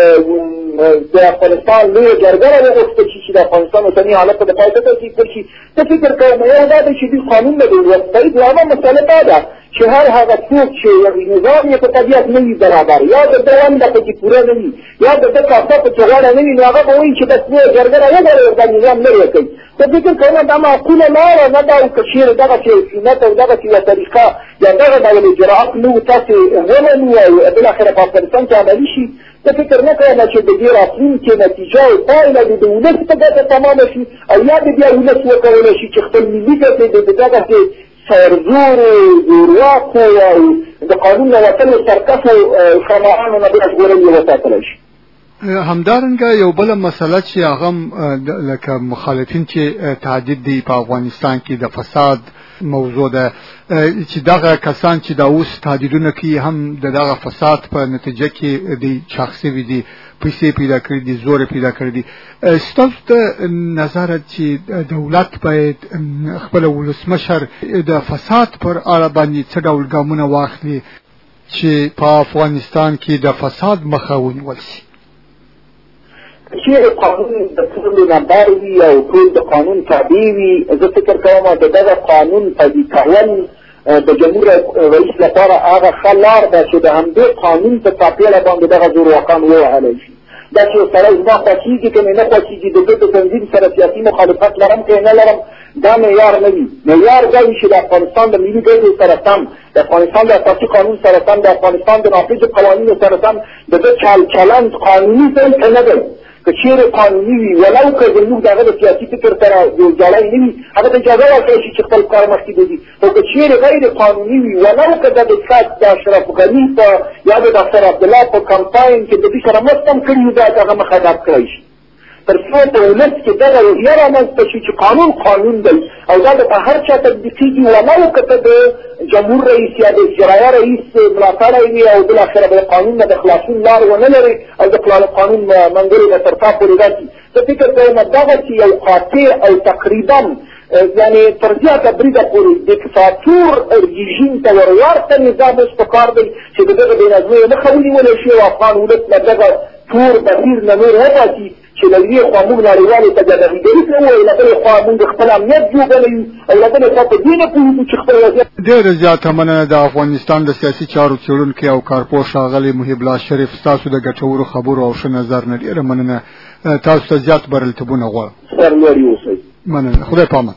د افغانستان لویه جرګه راوغوښتل شي چې د افغانستان اوسني حالت ته د پای ته ترتیب کړي شي، زه فکر کوم یو دا دی چې دوی قانون نه دی ورسپړي. دویمه مسله دا ده چې هر هغه څوک چې نظام یې په طبیعت نه وي برابر یا د ده ونډه پکې پوره نه وي یا د ده کاسه پکې غاړه نه وي، نو هغه به وایي چې بس لویه جرګه راوګرځوئ دا نظام لرې کوي. زه فکر کوم دا معقوله لاره نه ده او که چېرې دغسې سنت او دغسې یوه طریقه یا دغه ډول اجراءات نه تاسې ولنو او بالاخره په افغانستان کې عملي شي، زه فکر نه کوم چې د دې راتلونکې نتیجه او پایله د ولس په ګټه تمامه شي او یا د بیا ولس وکولی شي چې خپل ملي ګټې د دغسې سرزورو، زورواکو او د قانون نه وتلو سرکسو شمعانو نه بیا ژغورل یې وساتلی شي. همدارنګه یو بله مسله چې هغه لکه مخالفین چې تعدید دی په افغانستان کې د فساد موضوع ده، چې دغه کسان چې دا اوس تعدیدونه کوي هم د دغه فساد په نتیجه کې د شخصي وي دي، پیسې پیدا کړي دي، زور پیدا کړي دي. ستاسو د نظر چې دولت باید خپل ولسمشر د فساد پر اړه باندې څه ډول ګامونه واخلي چې په افغانستان کې د فساد مخه ونیول شي؟ چېرې قانون د ټولو نه بر وي او ټول د قانون تابع وي، زه فکر کوم د دغه قانون پلي کول د جمهور رئیس لپاره هغه ښه لار ده چې د همدې قانون په چاپېړه باندې دغه زورواکان ووهلی شي. دا چې یو سړی زما خوښېږي که مې نه خوښېږي، د ده د تنظیم سره سیاسي مخالفت لرم که یې نه لرم، دا معیار نه وي. معیار دا وي چې د افغانستان د ملي ګټو سره سم، د افغانستان د اساسي قانون سره سم، د افغانستان د نافذو قوانینو سره سم د ده چلند قانوني دی که نه دی. که چېرې قانوني وي ولو که زموږ د هغه د سیاسي فکر سره جوړجاړی نه وي، هغه ته اجازه ورکړی شي چې خپل کار مخکې بوځي، خو که چېرې غیر قانوني وي ولو که د اشرف غني په یا د ډاکټر عبدالله په کمپاین کې د دوی سره مرسته هم کړي وي، باید هغه مخه ډپ کړی شي. تر څو په ولس کې دغه روحیه رامنځته شي چې قانون دی او دا په هر چا تطبیقېږي ولو که ته د جمهور رئیس یا د اجرایه رئیس ملاتړی وي او بالاخره به د قانون نه د خلاصون لار ونه لري او د قانون منګولې به تر تا پورې راسي زه فکر کوم دغسې یو قاطع او تقریبا یعنی تر زیاته بریده پورې دیکتاتور رژیم ته ورورته نظام اوس پکار دی چې د دغه بېنظمیو مخه ونیولی شي او افغان ولس له دغه تور بهیر نه نور وباسي چې له یوې خوا موږ نړیوالو ته ګډهګري کوو او له بلې خوا موږ خپل امنیت جوړولی یو او له بلې خوا په دې نه پوهېږو چې خپل وضعیت ډېره زیاته مننه د افغانستان د سیاسي چارو څېړونکی او کارپوه ښاغلی محب الله شریف ستاسو د ګټورو خبرو او ښه نظر نه ډېره مننه تاسو ته زیات بریالیتوبونه غواړم سرلوړي اوسئ مننه خدای پامان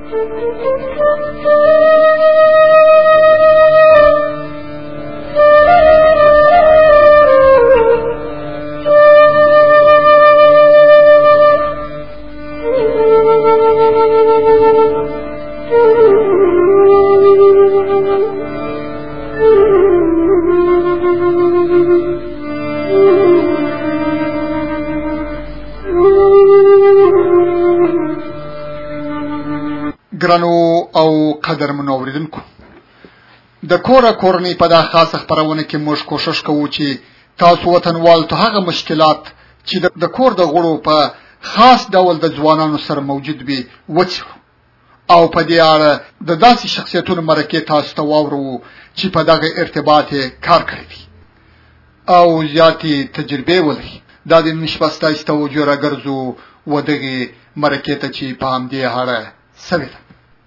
ګرانو او قدرمنو اوریدونکو د کورنۍ په دا خاصه خپرونه کې موږ کوشش کوو چې تاسو وطنوالو ته هغه مشکلات چې د کور د غړو په خاص ډول د ځوانانو سره موجود وي وڅېړو او په دې اړه د داسې شخصیتونو مرکې تاسو ته واورو چې په دغه ارتباط کار کړی وي او زیاتې تجربې ولري دا د نن شپه ستاسو توجه راګرځو و دغه مرکې ته چې په همدې اړه سوي ده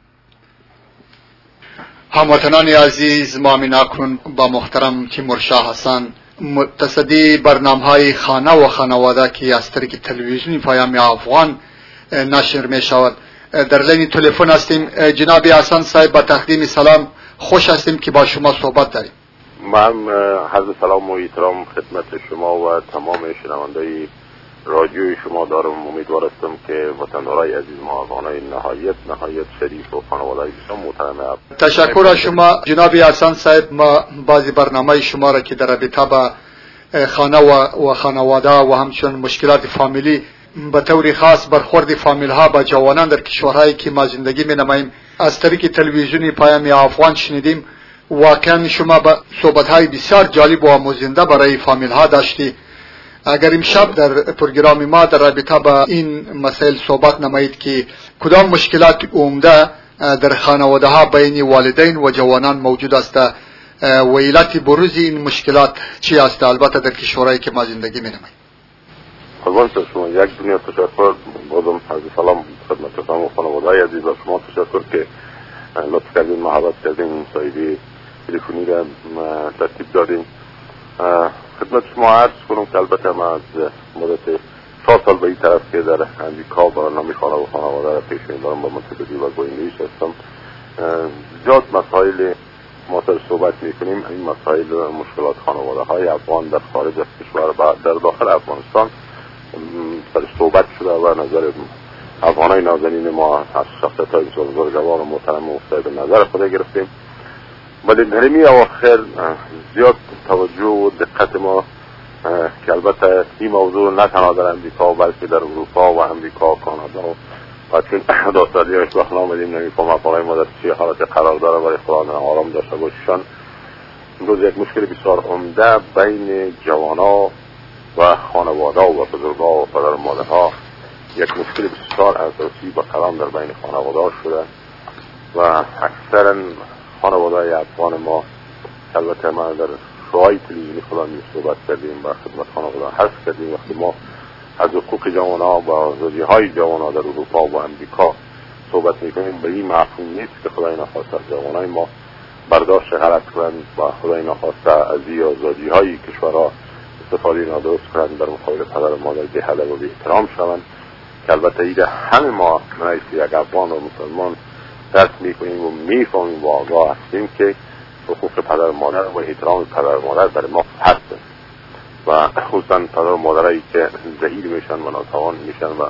هموطنان عزیز مامیناکن با محترم تیمور شاه حسن متصدی برنامه‌های خانه و خانواده که از طریق تلویزیون پیام افغان نشر می شود در لین تلفن هستیم. جناب حسن صاحب با تقدیم سلام خوش هستیم که با شما صحبت داریم. من عرض سلام و احترام خدمت شما و تمام شنوندگان رادیوی شما دارم. امیدوار هستم که وطندارای عزیز ما افغانای نهایت شریف و خانواده‌های بسیار محترم. تشکر از شما جناب حسن صاحب. ما بعضی برنامه شما را که در رابطه با خانه و خانواده و همچنین مشکلات فامیلی به طور خاص برخورد فامیل ها با جوانان در کشورهایی که ما زندگی می نماییم از طریق تلویزیونی پیام افغان شنیدیم. واقعا شما با صحبت های بسیار جالب و آموزنده برای فامیل ها داشتی. اگر امشب در پروگرام ما در رابطه با این مسائل صحبت نمایید که کدام مشکلات عمده در خانواده ها بین والدین و جوانان موجود است و علت بروز این مشکلات چی است، البته در کشورهایی که ما زندگی می نماییم. قربان شما یک دنیا تشکر. بازم عرض سلام خدمت تمام خانواده‌های عزیز و شما تشکر که لطف کردین محبت کردین مصاحبه تلفنی را ترتیب دادین. خدمت شما عرض کنم که البته من از مدت 4 سال به این طرف که در امریکا برنامه خانه و خانواده را پیش میبرم با متدی و با انگلیس هستم. زیاد مسائل ما سر صحبت میکنیم. این مسائل مشکلات خانواده های افغان در خارج از کشور و در داخل افغانستان سر صحبت شده و نظر افغانای نازنین ما از شخصیت های بزرگوار و محترم و صاحب نظر خود گرفتیم. ولی در این اواخر زیاد توجه و دقت ما که البته این موضوع نه تنها در امریکا بلکه در اروپا و امریکا و کانادا و چون داستانیش وقت نامدیم نمیفهم افغانای ما در چه حالت قرار داره ولی خدا آرام داشته باششان. امروز یک مشکل بسیار عمده بین جوانا و خانواده و بزرگا و پدر و مادرها، یک مشکل بسیار اساسی با کلام در بین خانواده شده و اکثرا خانواده افغان ما البته ما در شوهای تلویزیونی خدا می صحبت کردیم و خدمت خانواده حرف کردیم. وقتی ما از حقوق جوانا و آزادی های جوانا در اروپا و امریکا صحبت میکنیم به این مفهوم نیست که خدای نخواسته از جوانای ما برداشت غلط کنند و خدای نخواسته از این آزادی های کشورها استفاده نادرست کنند در مقابل پدر و مادر به حلق و به احترام شوند که البته ایده همه ما من یک افغان و مسلمان درک میکنیم و میفهمیم و آگاه هستیم که حقوق پدر و مادر و احترام پدر و مادر برای ما هست و خصوصا پدر و مادرایی که ضعیف میشن و ناتوان میشن و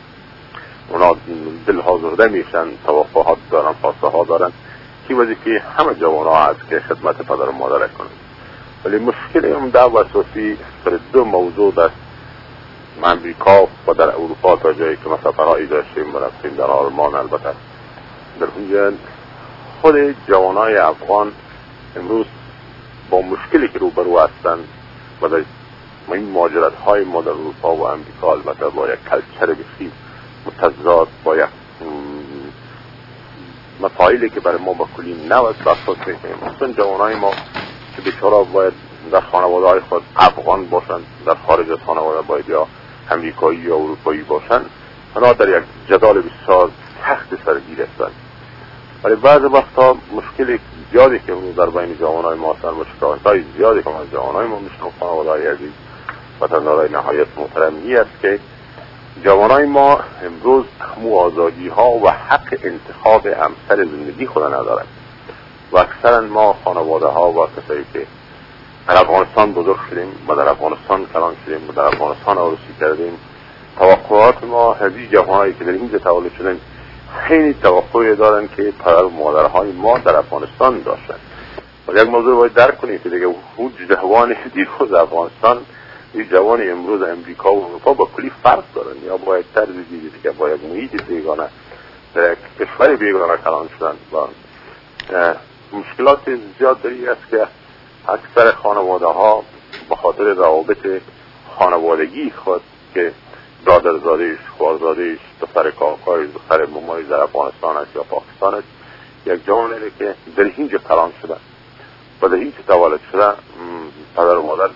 اونا دل حاضرده میشن، توقعات دارن، خواسته ها دارن که وظیفه همه جوان ها هست که خدمت پدر و مادر کنن. ولی مشکل عمده و اساسی سر دو موضوع در امریکا و در اروپا تا جایی که ما سفرهایی داشتیم و رفتیم در آلمان، البته در اونجا خود جوانای افغان امروز با مشکلی که روبرو هستند و در این مهاجرت‌های ما در اروپا و امریکا البته با یک کلچر بسیار متضاد، با یک مسائلی که برای ما با کلی نو است برخورد می‌کنیم. مثلا جوانای ما که بیچاره باید در خانواده‌های خود افغان باشند، در خارج از خانواده باید یا امریکایی یا اروپایی باشند، اونا در یک جدال بسیار سخت سرگیر هستند. ولی بعض وقتا مشکل زیادی که در بین جوانای ما هستند و شکایت‌های زیادی که از جوانای ما میشنویم، خانواده‌های عزیز و تنظرهای نهایت محترمی است که جوانای ما امروز همو آزادی‌ها و حق انتخاب همسر زندگی خود ندارند و اکثرا ما خانواده‌ها و کسایی که در افغانستان بزرگ شدیم و در افغانستان کلان شدیم و در افغانستان عروسی کردیم، توقعات ما از این جوانایی که در اینجا تولد شدن خیلی توقعی دارن که پدر و مادرهای ما در افغانستان داشتن. ولی یک موضوع باید درک کنید که دیگه اون جوان دیروز افغانستان این جوان امروز امریکا و اروپا با کلی فرق دارن، یا با یک طرز دیگه با یک محیط بیگانه در یک کشور بیگانه کلان شدن و مشکلات زیاد داری است که اکثر خانواده ها به خاطر روابط خانوادگی خود که برادرزادهش، خوارزادهش، دختر کاکایش، دختر مامایش در افغانستان است یا پاکستان است، یک جوانی که در اینجا کلان شده و در اینجا تولد شده، پدر و مادر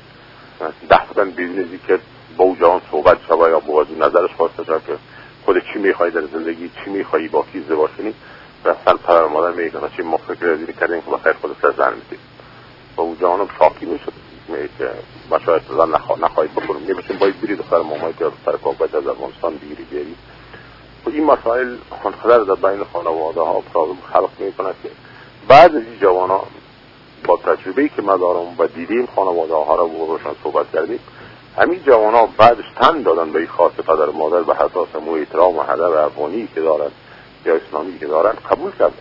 دفتن بیزنسی که با او جوان صحبت شده یا با نظرش خواسته شده که خود چی میخوایی در زندگی، چی میخوایی با کی ازدواج کنی، رفتن پدر و مادر میگن چی ما فکر ازی کردیم که بخیر خود سر زن میدیم و او جوانم شاکی میشد که بشاید زن نخواهید بکنم میبشیم باید بری دختر مامایت یا دختر کاکایت از افغانستان بیاری و این مسائل خانخدر در بین خانواده ها پرابلم خلق میکنه که بعد از این جوان ها با تجربه‌ای که ما دارم و دیدیم خانواده ها را با روشن صحبت کردیم، همین جوان ها بعدش تن دادن به این خواست پدر و مادر به اساس احترام و هدف افغانی که دارن یا اسلامی که دارن قبول کردن،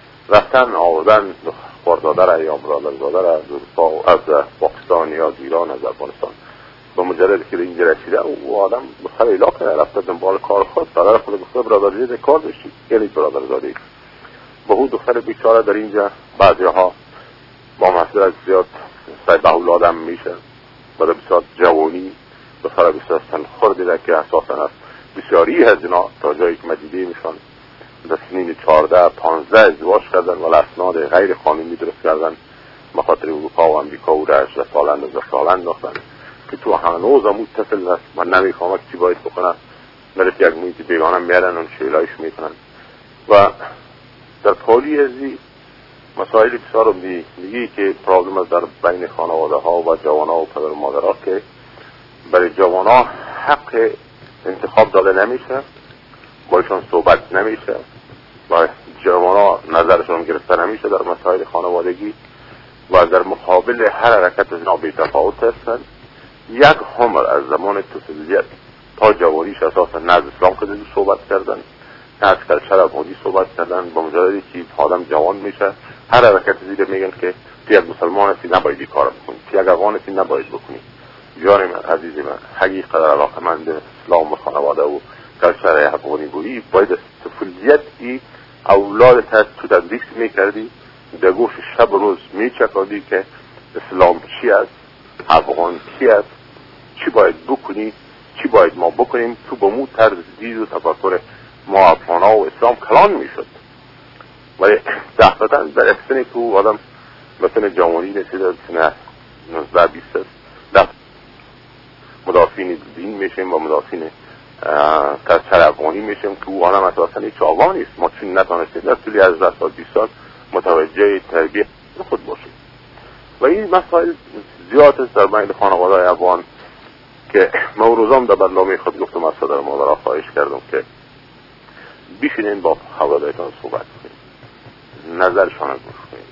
رفتن آوردن خوارزاده را یا برادرزاده را از اروپا، از پاکستان یا از ایران، از افغانستان. با مجرد که اینجا رسیده او آدم بخیر علاقه رفته دنبال کار خود، برای خود گفته برادرزاده کار داشتی، یعنی برادرزاده با او دختر بیچاره در اینجا بعضی ها با مسئله زیاد صاحب اولاد هم میشه و در بسیار جوانی دختر بسیار سنخور دیده که اساسا است بسیاری از اینا تا جایی که مدیده میشن در سنین 14-15 ازدواج کردن و اسناد غیر قانونی درست کردن مخاطر اروپا و امریکا و 18 سالن 19 سالن داشتن که تو هنوز هم متصل است و نمیفهمه چی باید بکنن، برای یک محیط بیگانه میرن و شیلایش میکنن و در پالی ازی مسائل بسیار میگی که پرابلم است در بین خانواده ها و جوان ها و پدر و مادر ها که برای جوان ها حق انتخاب داده نمیشه، بایشان صحبت نمیشه و جوان ها نظرشون گرفته نمیشه در مسائل خانوادگی و در مقابل هر حرکت از اینا بی‌تفاوت هستند. یک عمر از زمان طفولیت تا جوانیش اساسا نه از اسلام که صحبت کردن نه از کلچر افغانی صحبت کردن. با مجرد که آدم جوان میشه هر حرکت زیده میگن که تو یک مسلمان هستی نباید این کار بکنی، تو یک افغان هستی نباید بکنی. جان من عزیز من حقیقی قدر علاقمند اسلام و خانواده و کلچر افغانی بودی باید از طفولیت ای اولادت تو تدریس میکردی، در گوش شب روز میچکادی که اسلام چی است، افغان چی است، چی باید بکنی، چی باید ما بکنیم. تو با مو طرز دید و تفکر ما افغان ها و اسلام کلان میشد. ولی دفعتا در اکسنی که آدم مثل جوانی نسیده سنه 19-20 مدافعین دین میشیم و مدافعین کلچر افغانی میشیم که او آدم اساسا هیچ آوا نیست. ما چون نتانستیم در طولی از 10 سال 20 سال متوجه تربیت خود باشیم و این مسائل زیاد است در بین خانواده افغان که ما روزام در برنامه خود گفتم از پدر و مادر خواهش کردم که بشینین با خانواده‌تان صحبت کنید، نظرشان رو گوش کنید،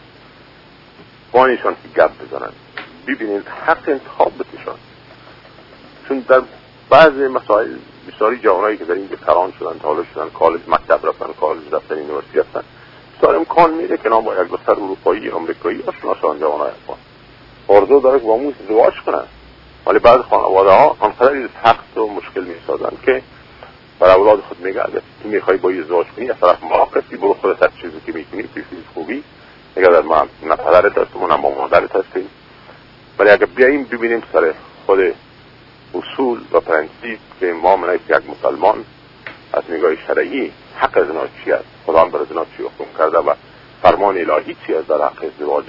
با اینشان که گپ بزنن، ببینید حق انتخاب بتشان. چون در بعضی مسائل بسیاری جوانایی که در این کلان شدن، طالب شدن، کالج مکتب رفتن، کالج رفتن، یونیورسیتی رفتن، بسیار امکان میده که نام با یک دختر اروپایی امریکایی آشنا شدن. جوانای افغان آرزو داره که با امو ازدواج کنن ولی بعض خانواده ها آنقدر سخت و مشکل میسازن که برای اولاد خود میگه اگر تو میخوای با یه ازدواج کنی، از طرف موافقی، برو خودت از چیزی که میکنی پیشیز خوبی نگه در ما نه پدرت هستیم نه مادرت هستیم. ولی اگر بیاییم ببینیم سر خود اصول و پرنسیپ که ما منید یک مسلمان از نگاه شرعی حق ازنا چی است، خدا بر ازنا چی حکم کرده و فرمان الهی چی است در حق ازدواج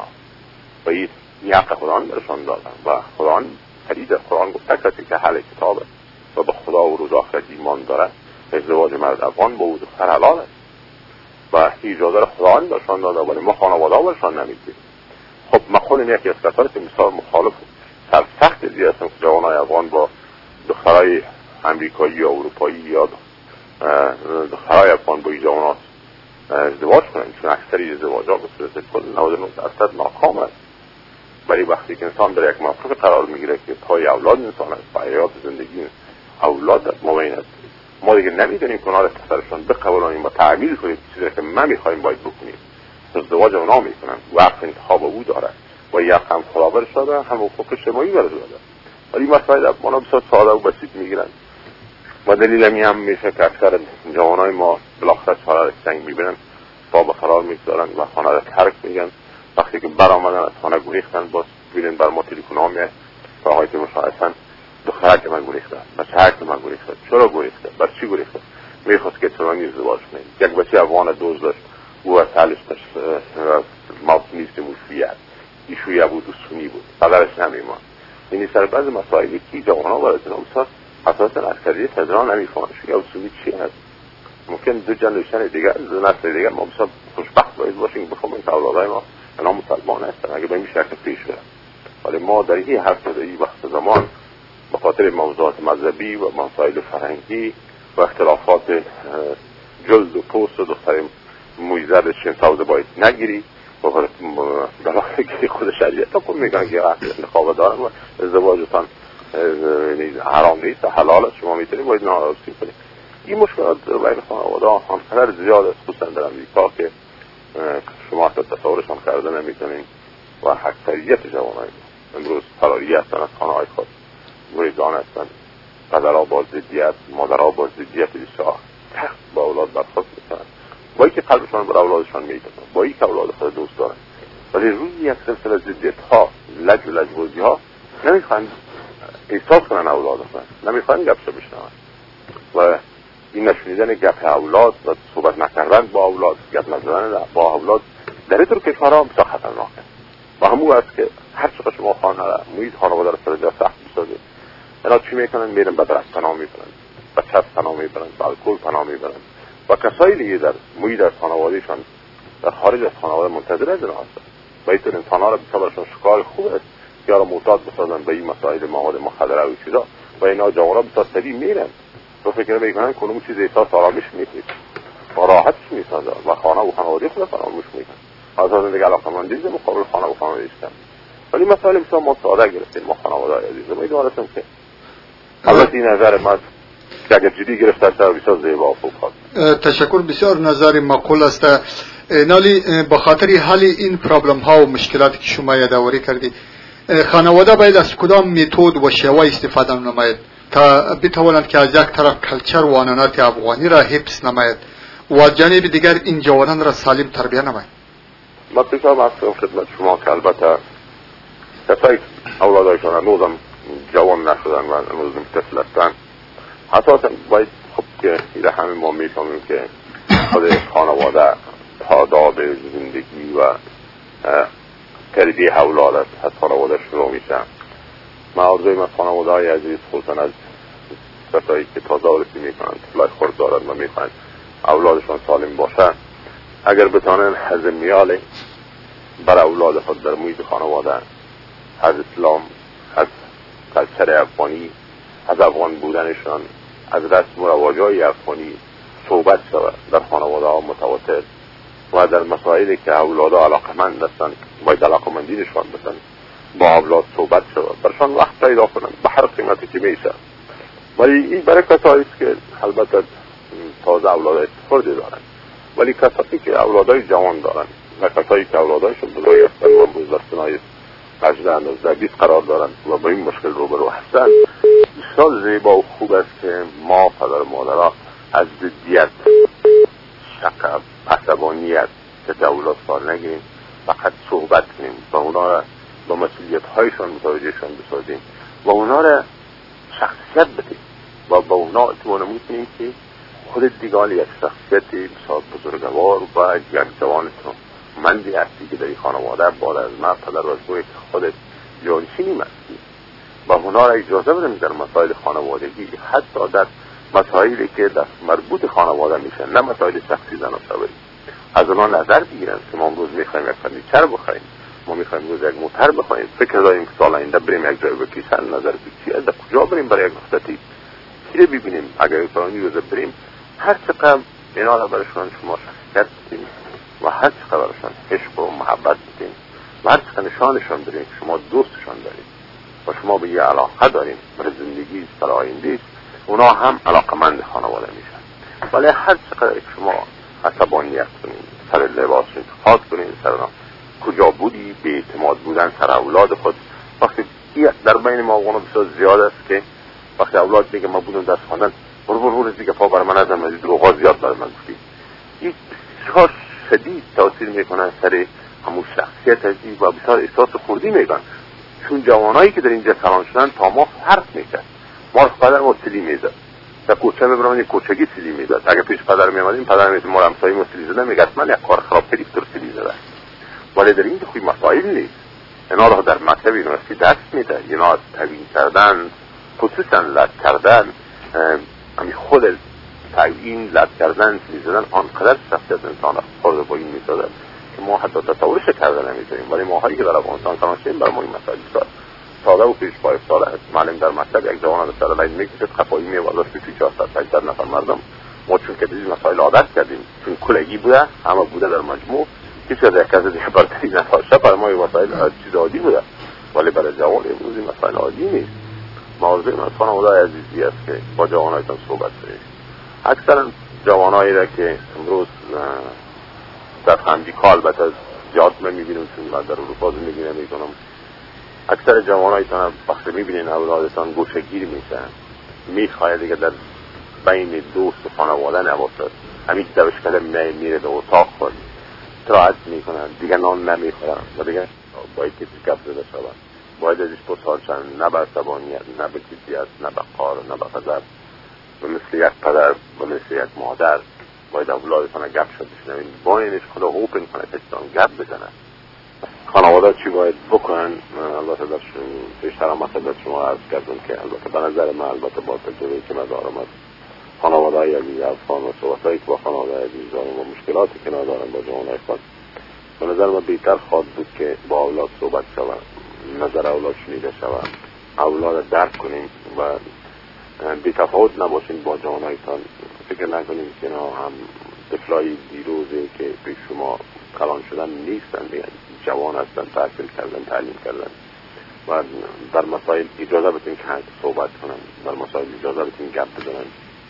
و این حق خدا برشان دادن و خدا حدیث قرآن گفته کسی که اهل کتابه و به خدا و روز آخرت ایمان داره ازدواج مرد افغان با او دختر حلال است و اجازه خدا برشان داده، ولی ما خانواده ها برشان نمیدیم. خب من خودم یکی از کسانی که مثال مخالف سرسخت دیگه هستم که جوانای افغان با دخترای امریکایی یا اروپایی یا دخترای افغان با این جوانات ازدواج کنن، چون اکثری ازدواج‌ها به صورت کل 99% ناکام است. ولی وقتی که انسان در یک موقف قرار میگیره که پای اولاد انسان است، پای حیات زندگی اولاد مبین است، ما دیگه نمیدونیم کنار پسرشون بقبولانیم و تعمیل کنیم چیزی که ما میخوایم باید بکنیم. ازدواج اونا میکنن، وقت انتخاب او داره و یک هم خرابر شده هم حقوق اجتماعی برده. ولی مسائل افغانا بسیار ساده و بسیط میگیرن و دلیل همی هم میشه که اکثر جوانای ما بالاخره چهار را سنگ میبینن، با به قرار میگذارن و خانه را ترک میگن. وقتی که برآمدن از خانه گریختن، باز ببینن بر ما تلفن ها میاد و هایی که مشاهدن دختره که من گریختن، بچه که من گریختن، چرا گریختن، بر چی گریختن؟ میخواست که چنانی ازدواج کنه. یک بچه افغان دوست داشت، او از حالش موت نیست موفیت ایشوی بود و سونی بود، پدرش نمیمان. یعنی سر بعض مسائلی که جوان ها برای جناب اساسا اکثریت تدران نمیفهمن یا سونی چی هست. ممکن دو جنریشن دیگر، دو نسل دیگر ما بسیار خوشبخت باید باشیم بخوامیم که اولادهای ما اینا مسلمان هستن اگه به این شکل پیش برن. ولی ما در این هر کدایی وقت زمان به خاطر موضوعات مذهبی و مسائل فرهنگی و اختلافات جلد و پوست و دختر مویزد شنساوزه باید نگیری و بلاخره که خود شریعت ها میگن که نخواه دارن و ازدواجتان حرام نیست حلال است، شما میتونید باید نارسی کنید. این مشکلات بین خانواده آنقدر زیاد است، خصوصا در امریکا که شما حتی تصورشان کرده نمیتونید و اکثریت جوانای امروز فراری هستن از خانه‌های خود، گریزان هستن، پدرها با ضدیت، مادرها با ضدیت بسیار سخت با اولاد برخورد میکنن، با اینکه قلبشان بر اولادشان میتونن، با اینکه اولاد خود دوست دارن، ولی روی یک سلسله ضدیت ها، لج و لجبازی ها نمیخوان احساس کنن اولادشان، نمیخوان گپشو بشنون و این نشونیدن گپ اولاد و صحبت نکردن با اولاد، گپ نزدن با اولاد در این طور کشورها بسیار خطرناکه و همون است که هر چقدر شما محیط خانواده را سر سخت بسازید، اینا چی میکنن؟ میرن به درک پناه میبرن، به چسب پناه میبرن، به الکل پناه میبرن و کسایی دیگه در محیط از خانوادهشان در خارج از خانواده منتظر از اینا هستن و اینطور انسانها را بسیار برشان شکار خوب است که را معتاد بسازن به این مسائل مواد مخدره و چیزا و اینا جوانها بسیار سریع میرن و فکر میکنن که اون چیز احساس آرامش میکنید و راحتش میسازن و خانه و خانواده خود فراموش میکنن. از از دیگه علاقمندی مقابل خانه و خانواده است. ولی مسائل بسیار ما ساده گرفتیم ما خانواده عزیز. ما ایدوارستم که البته این نظر ما که اگر جدی گرفته شد بسیار زیبا و خوب هست. تشکر، بسیار نظر معقول است. نالی به خاطر حل این پرابلم ها و مشکلاتی که شما یادآوری کردید، خانواده باید از کدام متد و شیوه استفاده نماید تا بتوانند که از یک طرف کلچر و عنعنات افغانی را حفظ نماید و جانب دیگر این جوانان را سالم تربیت نماید؟ من پیشم از خدمت شما که البته کسایی اولادایشان هنوزم جوان نشدن و هنوزم طفل هستن اساسا باید خب که ایده همه ما میفهمیم که خود خانواده آداب زندگی و تربیه اولاد است، از خانواده شروع میشه. من آرزوی من خانواده های عزیز خصوصا از کسایی که تازه آرسی میکنن طفلای خورد دارن و میخوان اولادشان سالم باشه، اگر بتانن از میاله بر اولاد خود در محیط خانواده از اسلام، از کلچر افغانی، از افغان بودنشان، از رسم و رواجهای افغانی صحبت شود در خانواده ها متواتر و در مسائلی که اولاد ها علاقمند هستند باید علاقمندی نشان بدن، با اولاد صحبت شود، برشان وقت پیدا کنن به هر قیمتی که میشه. ولی این برای کسایی است که البته تازه اولاد خردی دارن، ولی کسایی که اولادای جوان دارن و کسایی که اولادایشون بزرگ هستن و بزرگسنای 18-19-20 قرار دارند و با این مشکل روبرو هستند. بسیار زیبا و خوب است که ما پدر و مادرها از ضدیت، شک، عصبانیت که اولاد کار نگیریم، فقط صحبت کنیم و اونا را با مسئولیت هایشان متوجهشان بسازیم و اونا را شخصیت بدیم و با اونا اتمانه میکنیم که خود دیگان یک شخصیتی بسیار بزرگوار و یک جوان مندی هستی که در این خانواده بعد از من پدر و جوی خودت جانشینی هستی و اونا را اجازه بدیم در مسائل خانوادگی، حتی در مسائلی که در مربوط خانواده میشن، نه مسائل شخصی زن و شوهری، از اونا نظر بگیرن که ما امروز میخوایم یک فرنیچر بخریم، ما میخوایم امروز یک موتر بخریم، فکر داریم که سال آینده بریم یک جای بکیشن، نظر بگیریم در کجا بریم برای یک رخصتی، چی ببینیم، اگر فلانی روز بریم، هر چقدر اینا را برشان شما شخصیت بدیم و هر چقدر برشان عشق و محبت بدیم و هر چقدر نشانشان بدیم که شما دوستشان دارید و شما به یه علاقه داریم برای زندگی برای آینده، اونا هم علاقمند خانواده میشن. ولی هر چقدر شما عصبانیت کنید، سر لباس انتقاد کنید، سر کجا بودی، به اعتماد بودن سر اولاد خود، وقتی در بین ما اونا بسیار زیاد است که وقتی اولاد میگه ما بودم درس خواندن، برو دیگه پا بر من ازم از دروغا زیاد بر من گفتی، این بسیار شدید تاثیر میکنن سر همون شخصیت ازی و بسیار احساس خوردی میگن، چون جوانایی که در اینجا کلان شدن تا ما فرق میکرد. ما پدر ما سلی میزد، در کوچه میبرم یک کوچگی سلی میزد، اگر پیش پدر میامدیم پدر میگه ما همسایه ما سلی زده، میگه من یک کار خراب کردی تو سلی زده. ولی در اینجا خوی مسائل نیست، اینا را در مکتب یونیورسیتی درس میده، اینا از تعیین کردن، خصوصا لط کردن، همین خود تعیین لط کردن سلی زدن آنقدر شخصیت انسان را خورده با این میسازد که ما حتی تصورش کرده نمیتونیم. ولی ما هایی که در افغانستان کلانشیم برای ما این مسائل ساده و پیش پای ساده است. معلم در مکتب یک جوان از سر لاین میکشد، خفایی میوازد پیش 400 نفر مردم. ما چون که دیز مسائل عادت کردیم، چون کلگی بوده، همه بوده در مجموع، کسی از یک کس دیگه برتری نفاشه، برای ما این مسائل چیز عادی بوده. ولی برای جوان امروز این مسائل عادی نیست. موضوع من خانواده عزیزی است که با جوانایتان صحبت کنید. اکثر جوانایی را که امروز در امریکا البته زیاد من میبینم، چون من در اروپا زندگی نمیکنم، اکثر جوانایتان وقتی میبینین اولادتان گوشه‌گیر میشن، میخواهد دیگه در بین دوست و خانواده نباشد، همین دوشکده میره در اتاق خود استراحت میکنن، دیگه نان نمیخورن و دیگه باید کسی گپ زده شود، باید ازش پرسان چند، نه به عصبانیت، نه به کیفیت، نه به قار، نه به غضب، و مثل یک پدر و مثل یک مادر باید اولادتان گپ شد بشنوین، با اینش خدا اوپن کنه کسیتان گپ بزنه. خانواده چی باید بکنن؟ البته در پیشتر هم خدمت شما عرض کردم که البته به نظر من، البته با تجربه‌ای که من دارم از خانواده‌های عزیز افغان و صحبت‌هایی که با خانواده عزیز دارم و مشکلاتی که ندارم با جوانای خود، به نظر من بهتر خواهد بود که با اولاد صحبت شود، نظر اولاد شنیده شود، اولاد درک کنیم و بی‌تفاوت نباشیم با جوانایتان. فکر نکنیم که اینا هم طفلای دیروزی که پیش شما کلان شدن نیستن، جوان هستن، تحصیل کردن، تعلیم کردن و در مسائل اجازه بدیم که صحبت کنن، در مسائل اجازه بدیم گپ بزنن،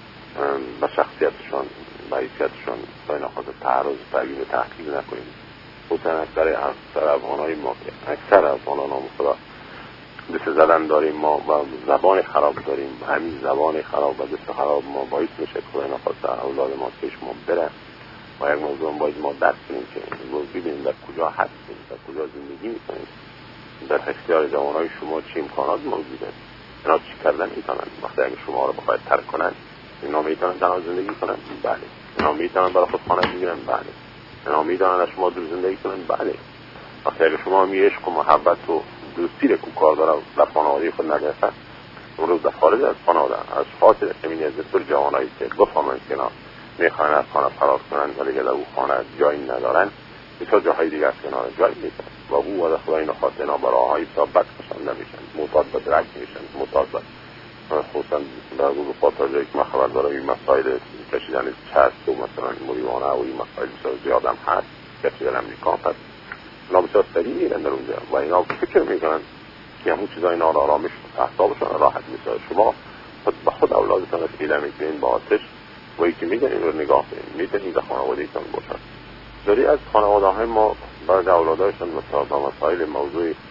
به شخصیتشان، به حیثیتشان با اینا خود تعرض، تعیین و تحقیق نکنیم. خصوصا اکثر افغانهای ما که اکثر افغانان هم خدا دست زدن داریم ما و زبان خراب داریم، همین زبان خراب و دست خراب ما باعث میشه که اینا خود اولاد ما پیش ما بره و یک موضوع باید ما درک کنیم که امروز ببینیم در کجا هستیم، در کجا زندگی میکنیم، در اختیار جوانای شما چه امکانات موجوده، اینا چی کردن میتونن. وقتی اگه شما رو بخواید ترک کنن، اینا میتونن تنها زندگی کنن؟ بله. اینا میتونن برای خود خانه بگیرن؟ بله. اینا میتونن از شما دور زندگی کنن؟ بله. وقتی اگه شما عشق و محبت و دوستی رو که کار داره در خانواده خود نگرفتن، امروز در خارج از خانواده از خاطر همین از دور جوانایی که بفهمند که اینا میخوان از خانه فرار کنن ولی که در اون خانه جایی ندارن، بسیار جاهای دیگه از کنار جایی میشن و او و خدای نخواسته اینا برای آهایی ثابت کشنده میشن، معتاد به درک میشن، معتاد به خصوصا در اروپا تا جایی که من خبر دارم این مسائل کشیدن چسب و مثلا مریوانه و این مسائل بسیار زیاد هم هست، کشیدن امریکا هست، اینا بسیار سریع میرن در اونجا و اینا فکر میکنن که همون چیزا اینا را آرامش اعصابشون راحت میسازه. شما خود به خود اولادتان اسیله میکنین با آتش و یکی میگن این رو نگاه کنید، میتونید در خانواده ایتان باشد. داری از خانواده های ما بعد اولادایشان به مسائل موضوع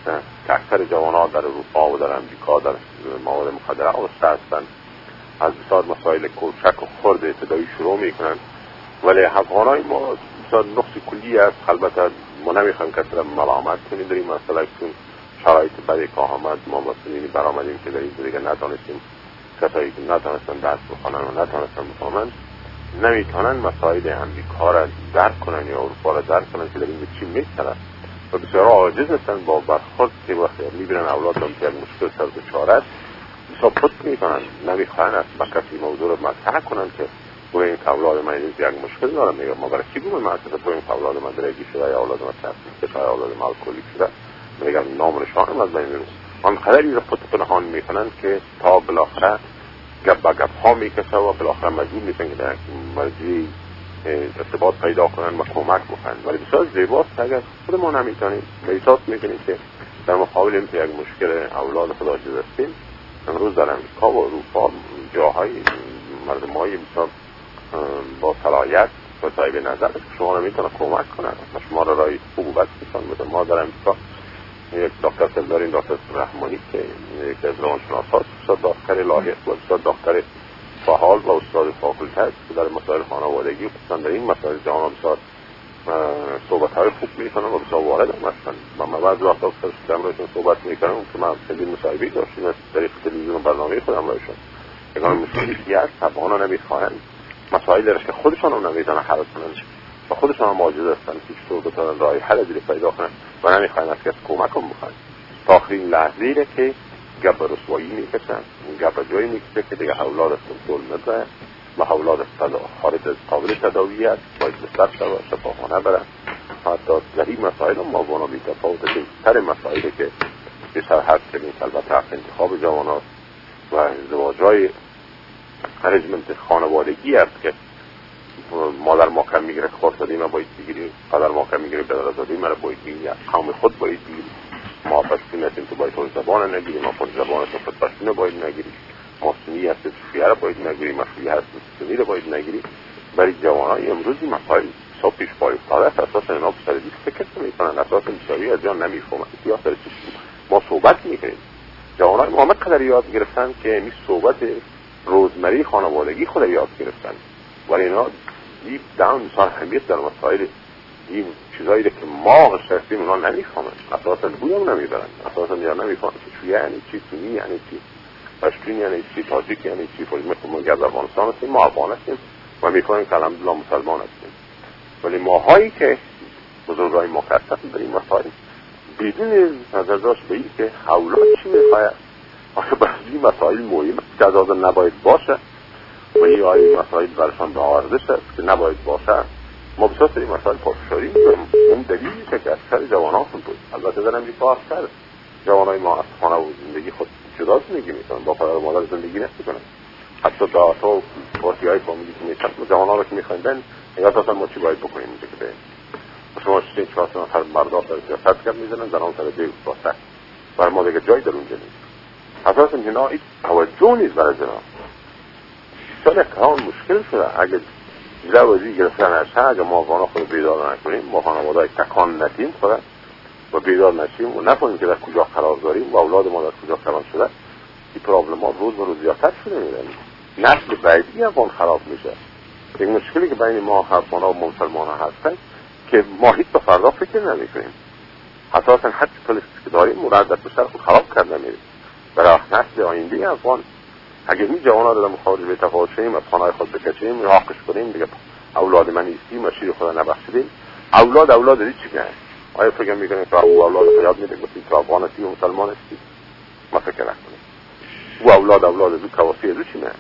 که اکثر جوان‌ها در اروپا و در امریکا در مواد مخدره آوسته هستند، از بسیار مسائل کوچک و خرد ابتدایی شروع میکنن. ولی افغانای ما بسیار نقص کلی است. البته ما نمیخوایم کسی را ملامت کنیم در این مسئله، چون شرایط بدی که آمد ما مسئولینی برآمدیم که در این دیگه نتانستیم، کسایی که نتانستن درس بخونن و نتانستن بفهمن نمیتونن مسائل امریکا را درک کنن یا اروپا را درک کنن که در این چی میگذره و بسیار عاجز هستن با برخورد که وقتی میبینن اولادم که مشکل سر دچار است بسیار پت میکنن، نمیخواین از کسی موضوع را مطرح کنن که بگوین که اولاد من یک مشکل دارم. میگم ما برای چی بگویم مطرح بگویم که اولاد من درگی شده یا اولاد من تفسیر شده یا اولاد من الکلی شده. میگم نام نشانم از بین میرون آنقدر این را پت پنهان میکنن که تا بالاخره گپ با گپ ها میکشه و بالاخره مجبور میشن که در مرجعی ارتباط پیدا کنن و کمک بکنن. ولی بسیار زیباست اگر خود ما نمیتونیم و احساس میکنیم که در مقابل این یک مشکل اولاد خود عاجز هستیم. امروز در امریکا و اروپا جاهای مردم های بسیار با صلاحیت و صاحب نظر که شما را میتونه کمک کنن و شما را رای خوب بس میشن بده. ما در امریکا یک دکتر داریم، دکتر رحمانی که یک از روانشناس هاست، استاد دکتر لاحق و استاد دکتر فعال و استاد فاکولته است که در مسائل خانوادگی خصوصا در این مسائل جوانان بسیار صحبت های خوب میکنن و بسیار وارد هم هستن. من بعضی وقتا سرشتم رایشون صحبت میکنم که من چندین مصاحبه‌ای داشتیم از طریق تلویزیون و برنامه خودم رایشون یکان مشکلی که هست افغانا نمیخواهن مسائل درش که خودشان هم نمیدونن حل کنن و خودشان هم عاجز هستن که چطور بتونن راه حل دیگه پیدا کنن و نمیخواهن از کسی کمک هم بخواهن. تا آخرین لحظه‌ای که گپ رسوایی میکشن، گپ جایی میکشه که دیگه اولاد از کنترل نداره و اولاد خارج از قابل تداوی است، باید بسرد شد و شفاخانه برن. حتی در این مسائل هم ما بانا بی تفاوت تر مسائلی که بسر هست کنیم البته حق انتخاب جوان هاست و ازدواجهای رجمنت خانوادگی است که مادر ما کم میگیره خورسادی ما باید بگیریم، پدر ما کم میگیره بدرزادی ما باید بگیریم، یا قوم خود باید بگیریم. ما پشتون هستیم تو باید خود زبان نگیریم، ما خود زبان تو خود پشتون باید نگیریم، ما سنی هستیم شیعه را باید نگیریم، ما شیعه هستیم سنی را باید نگیریم. برای جوانای امروزی مسائل صبح پیش پای افتاده است. اساسا اینا بسردی فکر نمیکنن، اساسا مساوی از جان نمیفهمن یا سر ما صحبت میکنیم. جوانای ما قدر یاد گرفتن که این صحبت روزمره خانوادگی خود یاد گرفتن، ولی اینا دیپ داون بسیار اهمیت در مسائل این چیزایی که ما شخصیم اونا نمیفهمن، اساسا بوی هم نمیبرن، اساسا یا نمیفهمن که چیه یعنی چی، سنی یعنی چی، پشتون یعنی چی، تاجیک یعنی چی. فرض ما از افغانستان هستیم، ما افغان هستیم و میفهمیم که الحمدلله مسلمان هستیم. ولی ماهایی که بزرگای ما هستن در این مسائل بدون نظر داشت به این که اولاد چی میخواهد، آخه بعضی مسائل مهم است که از آن نباید باشه و این مسائل برشان به آرزش است که نباید باشه. ما بسیار سری مسائل پافشاری میکنیم. اون دلیلی که اکثر جوانان بود، البته در امریکا اکثر جوانای ما از خانه و زندگی خود جدا زندگی میکنن، با پدر و مادر زندگی نمیکنن. حتی داتا و پارتی‌های فامیلی که میشن جوانان رو که میخوندن یا اساسا ما چی باید بکنیم اینجا که بریم. شما 3-4 نفر مردا در سیاست کم میزنن، زنان سر دیگه واسه برای ما دیگه جای در اونجا نیست. اساسا اینا هیچ توجه نیست برای جناب. شاید کار مشکل شده اگه جوازی گرفتن هست، اگه ما افغانا خود بیدار نکنیم، ما خانواده‌های تکان ندیم خود و بیدار نشیم و نفهمیم که در کجا قرار داریم و اولاد ما در کجا قرار شده، این پرابلم ها روز به روز زیادتر شده میرن. نسل بعدی افغان خراب میشه. یک مشکلی که بین ما افغانا و مسلمان ها هستن که ما هیچ به فردا فکر نمیکنیم. اساسا حتی پلیسی که داریم مرد دست بشتر خود خراب کرده میریم. برای نسل آینده افغان اگر این جوانا رو در مخارج به تفاوت شدیم از خانه‌های خود بکشیم راقش کنیم دیگه اولاد من نیستیم و شیر خدا نبخشیدیم، اولاد دیگه چی کنه؟ آیا فکر میکنیم که اولاد یاد میده گفتیم تو افغان هستی و مسلمان هستی؟ ما فکر نکنیم. و اولاد دو کواسی دو چی نه؟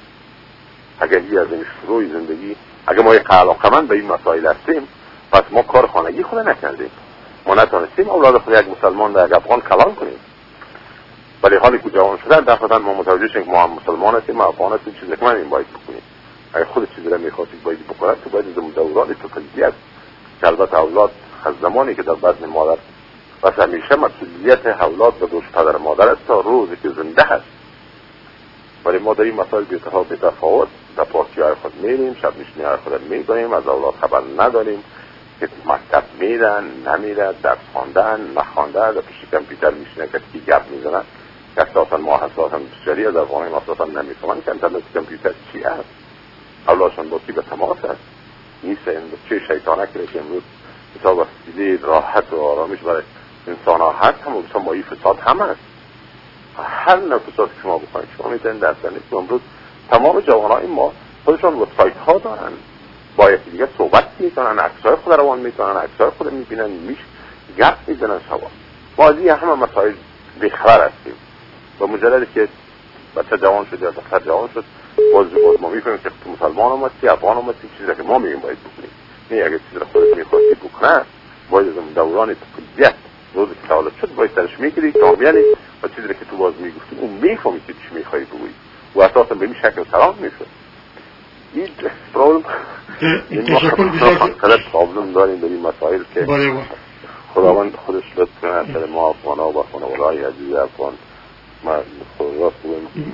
اگر این از این شروع زندگی اگر ما یک علاقمند به این مسائل هستیم پس ما کار خانگی خود نکردیم، ما نتونستیم اولاد خود یک مسلمان در یک افغان کلان کنیم. ولی حالی که جوان شدن دفعتا ما متوجه شدیم که ما هم مسلمان هستیم، ما افغان هستیم، چیزی که من این باید بکنیم. اگر خود چیزی را میخواستید باید بکنید تو باید از دوران تکلیفیت که البته اولاد از زمانی که در بطن مادر و همیشه مسئولیت اولاد به دوش پدر مادر است تا روزی که زنده هست. ولی ما در این مسائل بی‌تفاوت در پارتی‌های خود میریم، شب نشینی‌های خود می‌کنیم، از اولاد خبر نداریم، که مکتب میرن نمیرن، درس خواندن نخوانده، در پیش کامپیوتر میشینه کسی گپ میزنن که اساسا ما اساسا بسیاری از افغانان اساسا نمیفهمن که اینترنت کامپیوتر چی است. اولاشون با کی به تماس است نیست. این چه شیطانه که امروز حساب وسیله راحت و آرامش برای انسان ها هست، هم و مایی فساد هم هست. هر نوع فساد که شما بخواید شما میتونید در زنید که امروز تمام جوانای ما خودشون وبسایت ها دارن، با یکی دیگه صحبت میکنن، عکسای خود روان میکنن، عکسای خود میبینن، گپ میزنن سوا. ما از این همه مسائل بیخبر هستیم. با مجرد که بچه جوان شد یا دختر جوان شد باز ما میفهمیم که مسلمان هم هستی، افغان هم هستی، چیزی که ما میگیم باید بکنیم. نه اگه چیزی را خودت میخواستی بکنه باید از دوران طفولیت روزی که تولد شد باید سرش میگیری کامیانی و چیزی که تو باز میگفتی اون میفهمی که چی میخوایی بگویی و اساسا به این شکل سلام میشه. این پرابلم پرابلم داریم در این مسائل که خداوند خودش لطف کنه سر ما افغان ها و خانواده‌های عزیز افغان. ما راست بگویم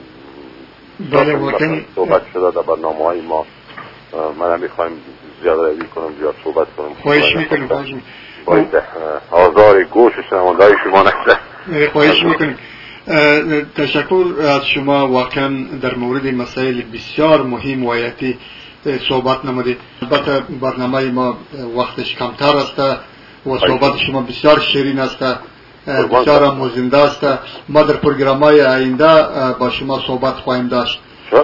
صحبت شده در برنامه های ما، من میخوایم زیاد روی کنم، زیاد صحبت کنم، خواهش میکنم باید آزار گوش شنونده‌های شما نشه. خواهش میکنم. تشکر از شما. واقعا در مورد مسائل بسیار مهم و حیاتی صحبت نمودید. البته برنامه ما وقتش کمتر است و صحبت شما بسیار شیرین است، بسیار آموزنده است. ما در پروگرام‌های آینده با شما صحبت خواهیم داشت.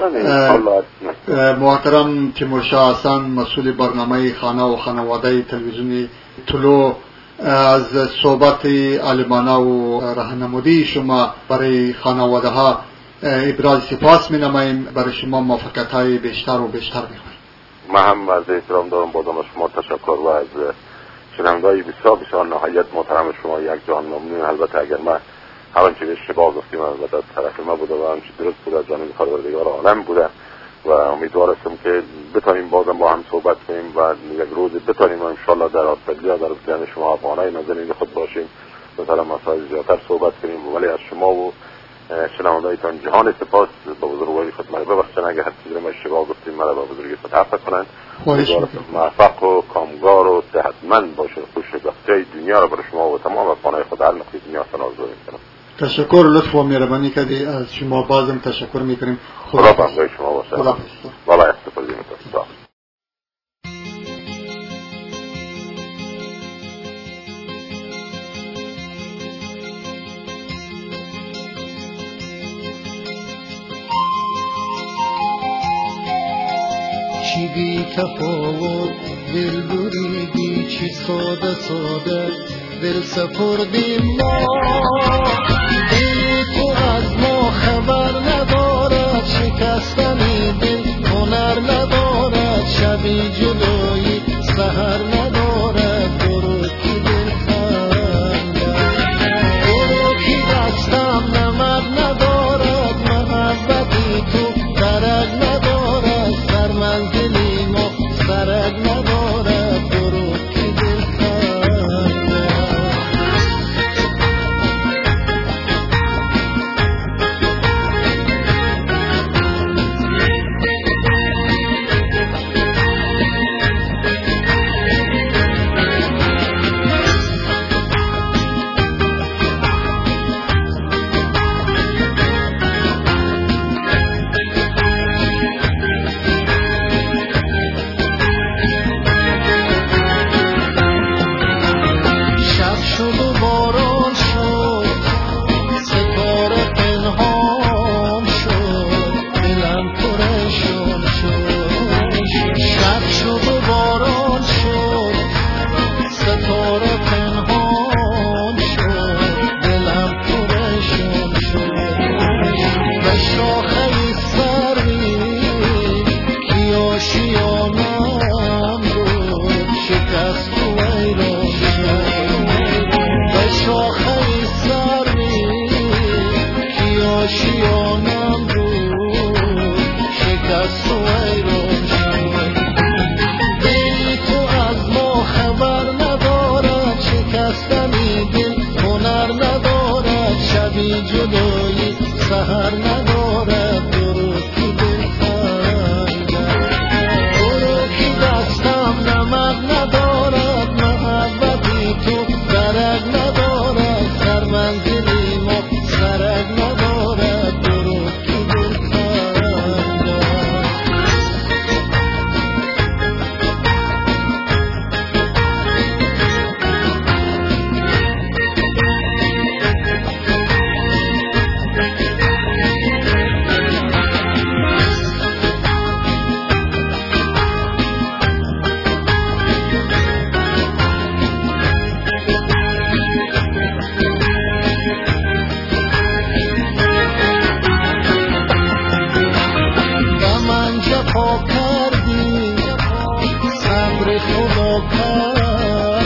محترم تیمورشاه حسن، مسئول برنامه خانه و خانواده تلویزیونی طلوع، از صحبت عالمانه و راهنمایی شما برای خانواده ها ابراز سپاس می نماییم. برای شما موفقیت های بیشتر و بیشتر می خواهیم. من هم از احترام دارم بازم از شما تشکر و از شنونده‌های بسیار بسیار نهایت محترم شما یک جان ممنون. البته اگر من همان چیز اشتباه گفتیم البته از طرف ما بوده و همچی درست بوده از جانب خانوادگار عالم بوده و امیدوار هستم که بتانیم بازم با هم صحبت کنیم و یک روز بتانیم انشالله در استرالیا در بین شما افغانای نازنین خود باشیم مثلا مسائل زیادتر صحبت کنیم. ولی از شما و شنوندهایتان جهان سپاس. با بزرگواری خود مرا ببخشید اگر هر چیزی ما اشتباه گفتیم مرا با بزرگی خود عفو کنند. موفق و کامگار و صحتمند باشید. خوشبختی دنیا را برای شما و تمام افغانای خود هر نقطه دنیا آرزو می‌کنم. تشکر، لطف و مهربانی کردی. از شما بازم تشکر میکنیم. خدا به شما باشه. والله استفاده می‌کنم. چی بی تفاوت دل بریدی، چی ساده ساده دل سپردیم ما. دل تو از ما خبر ندارد، شکستنی دل هنر ندارد، شبی جدایی سحر ندارد. برو کی دل خندد، برو کی دستم نمد ندارد، محبتی تو درک ندارد، سر منزلی ما سرک ندارد. برو کی دل ندارد، امر خدا کرد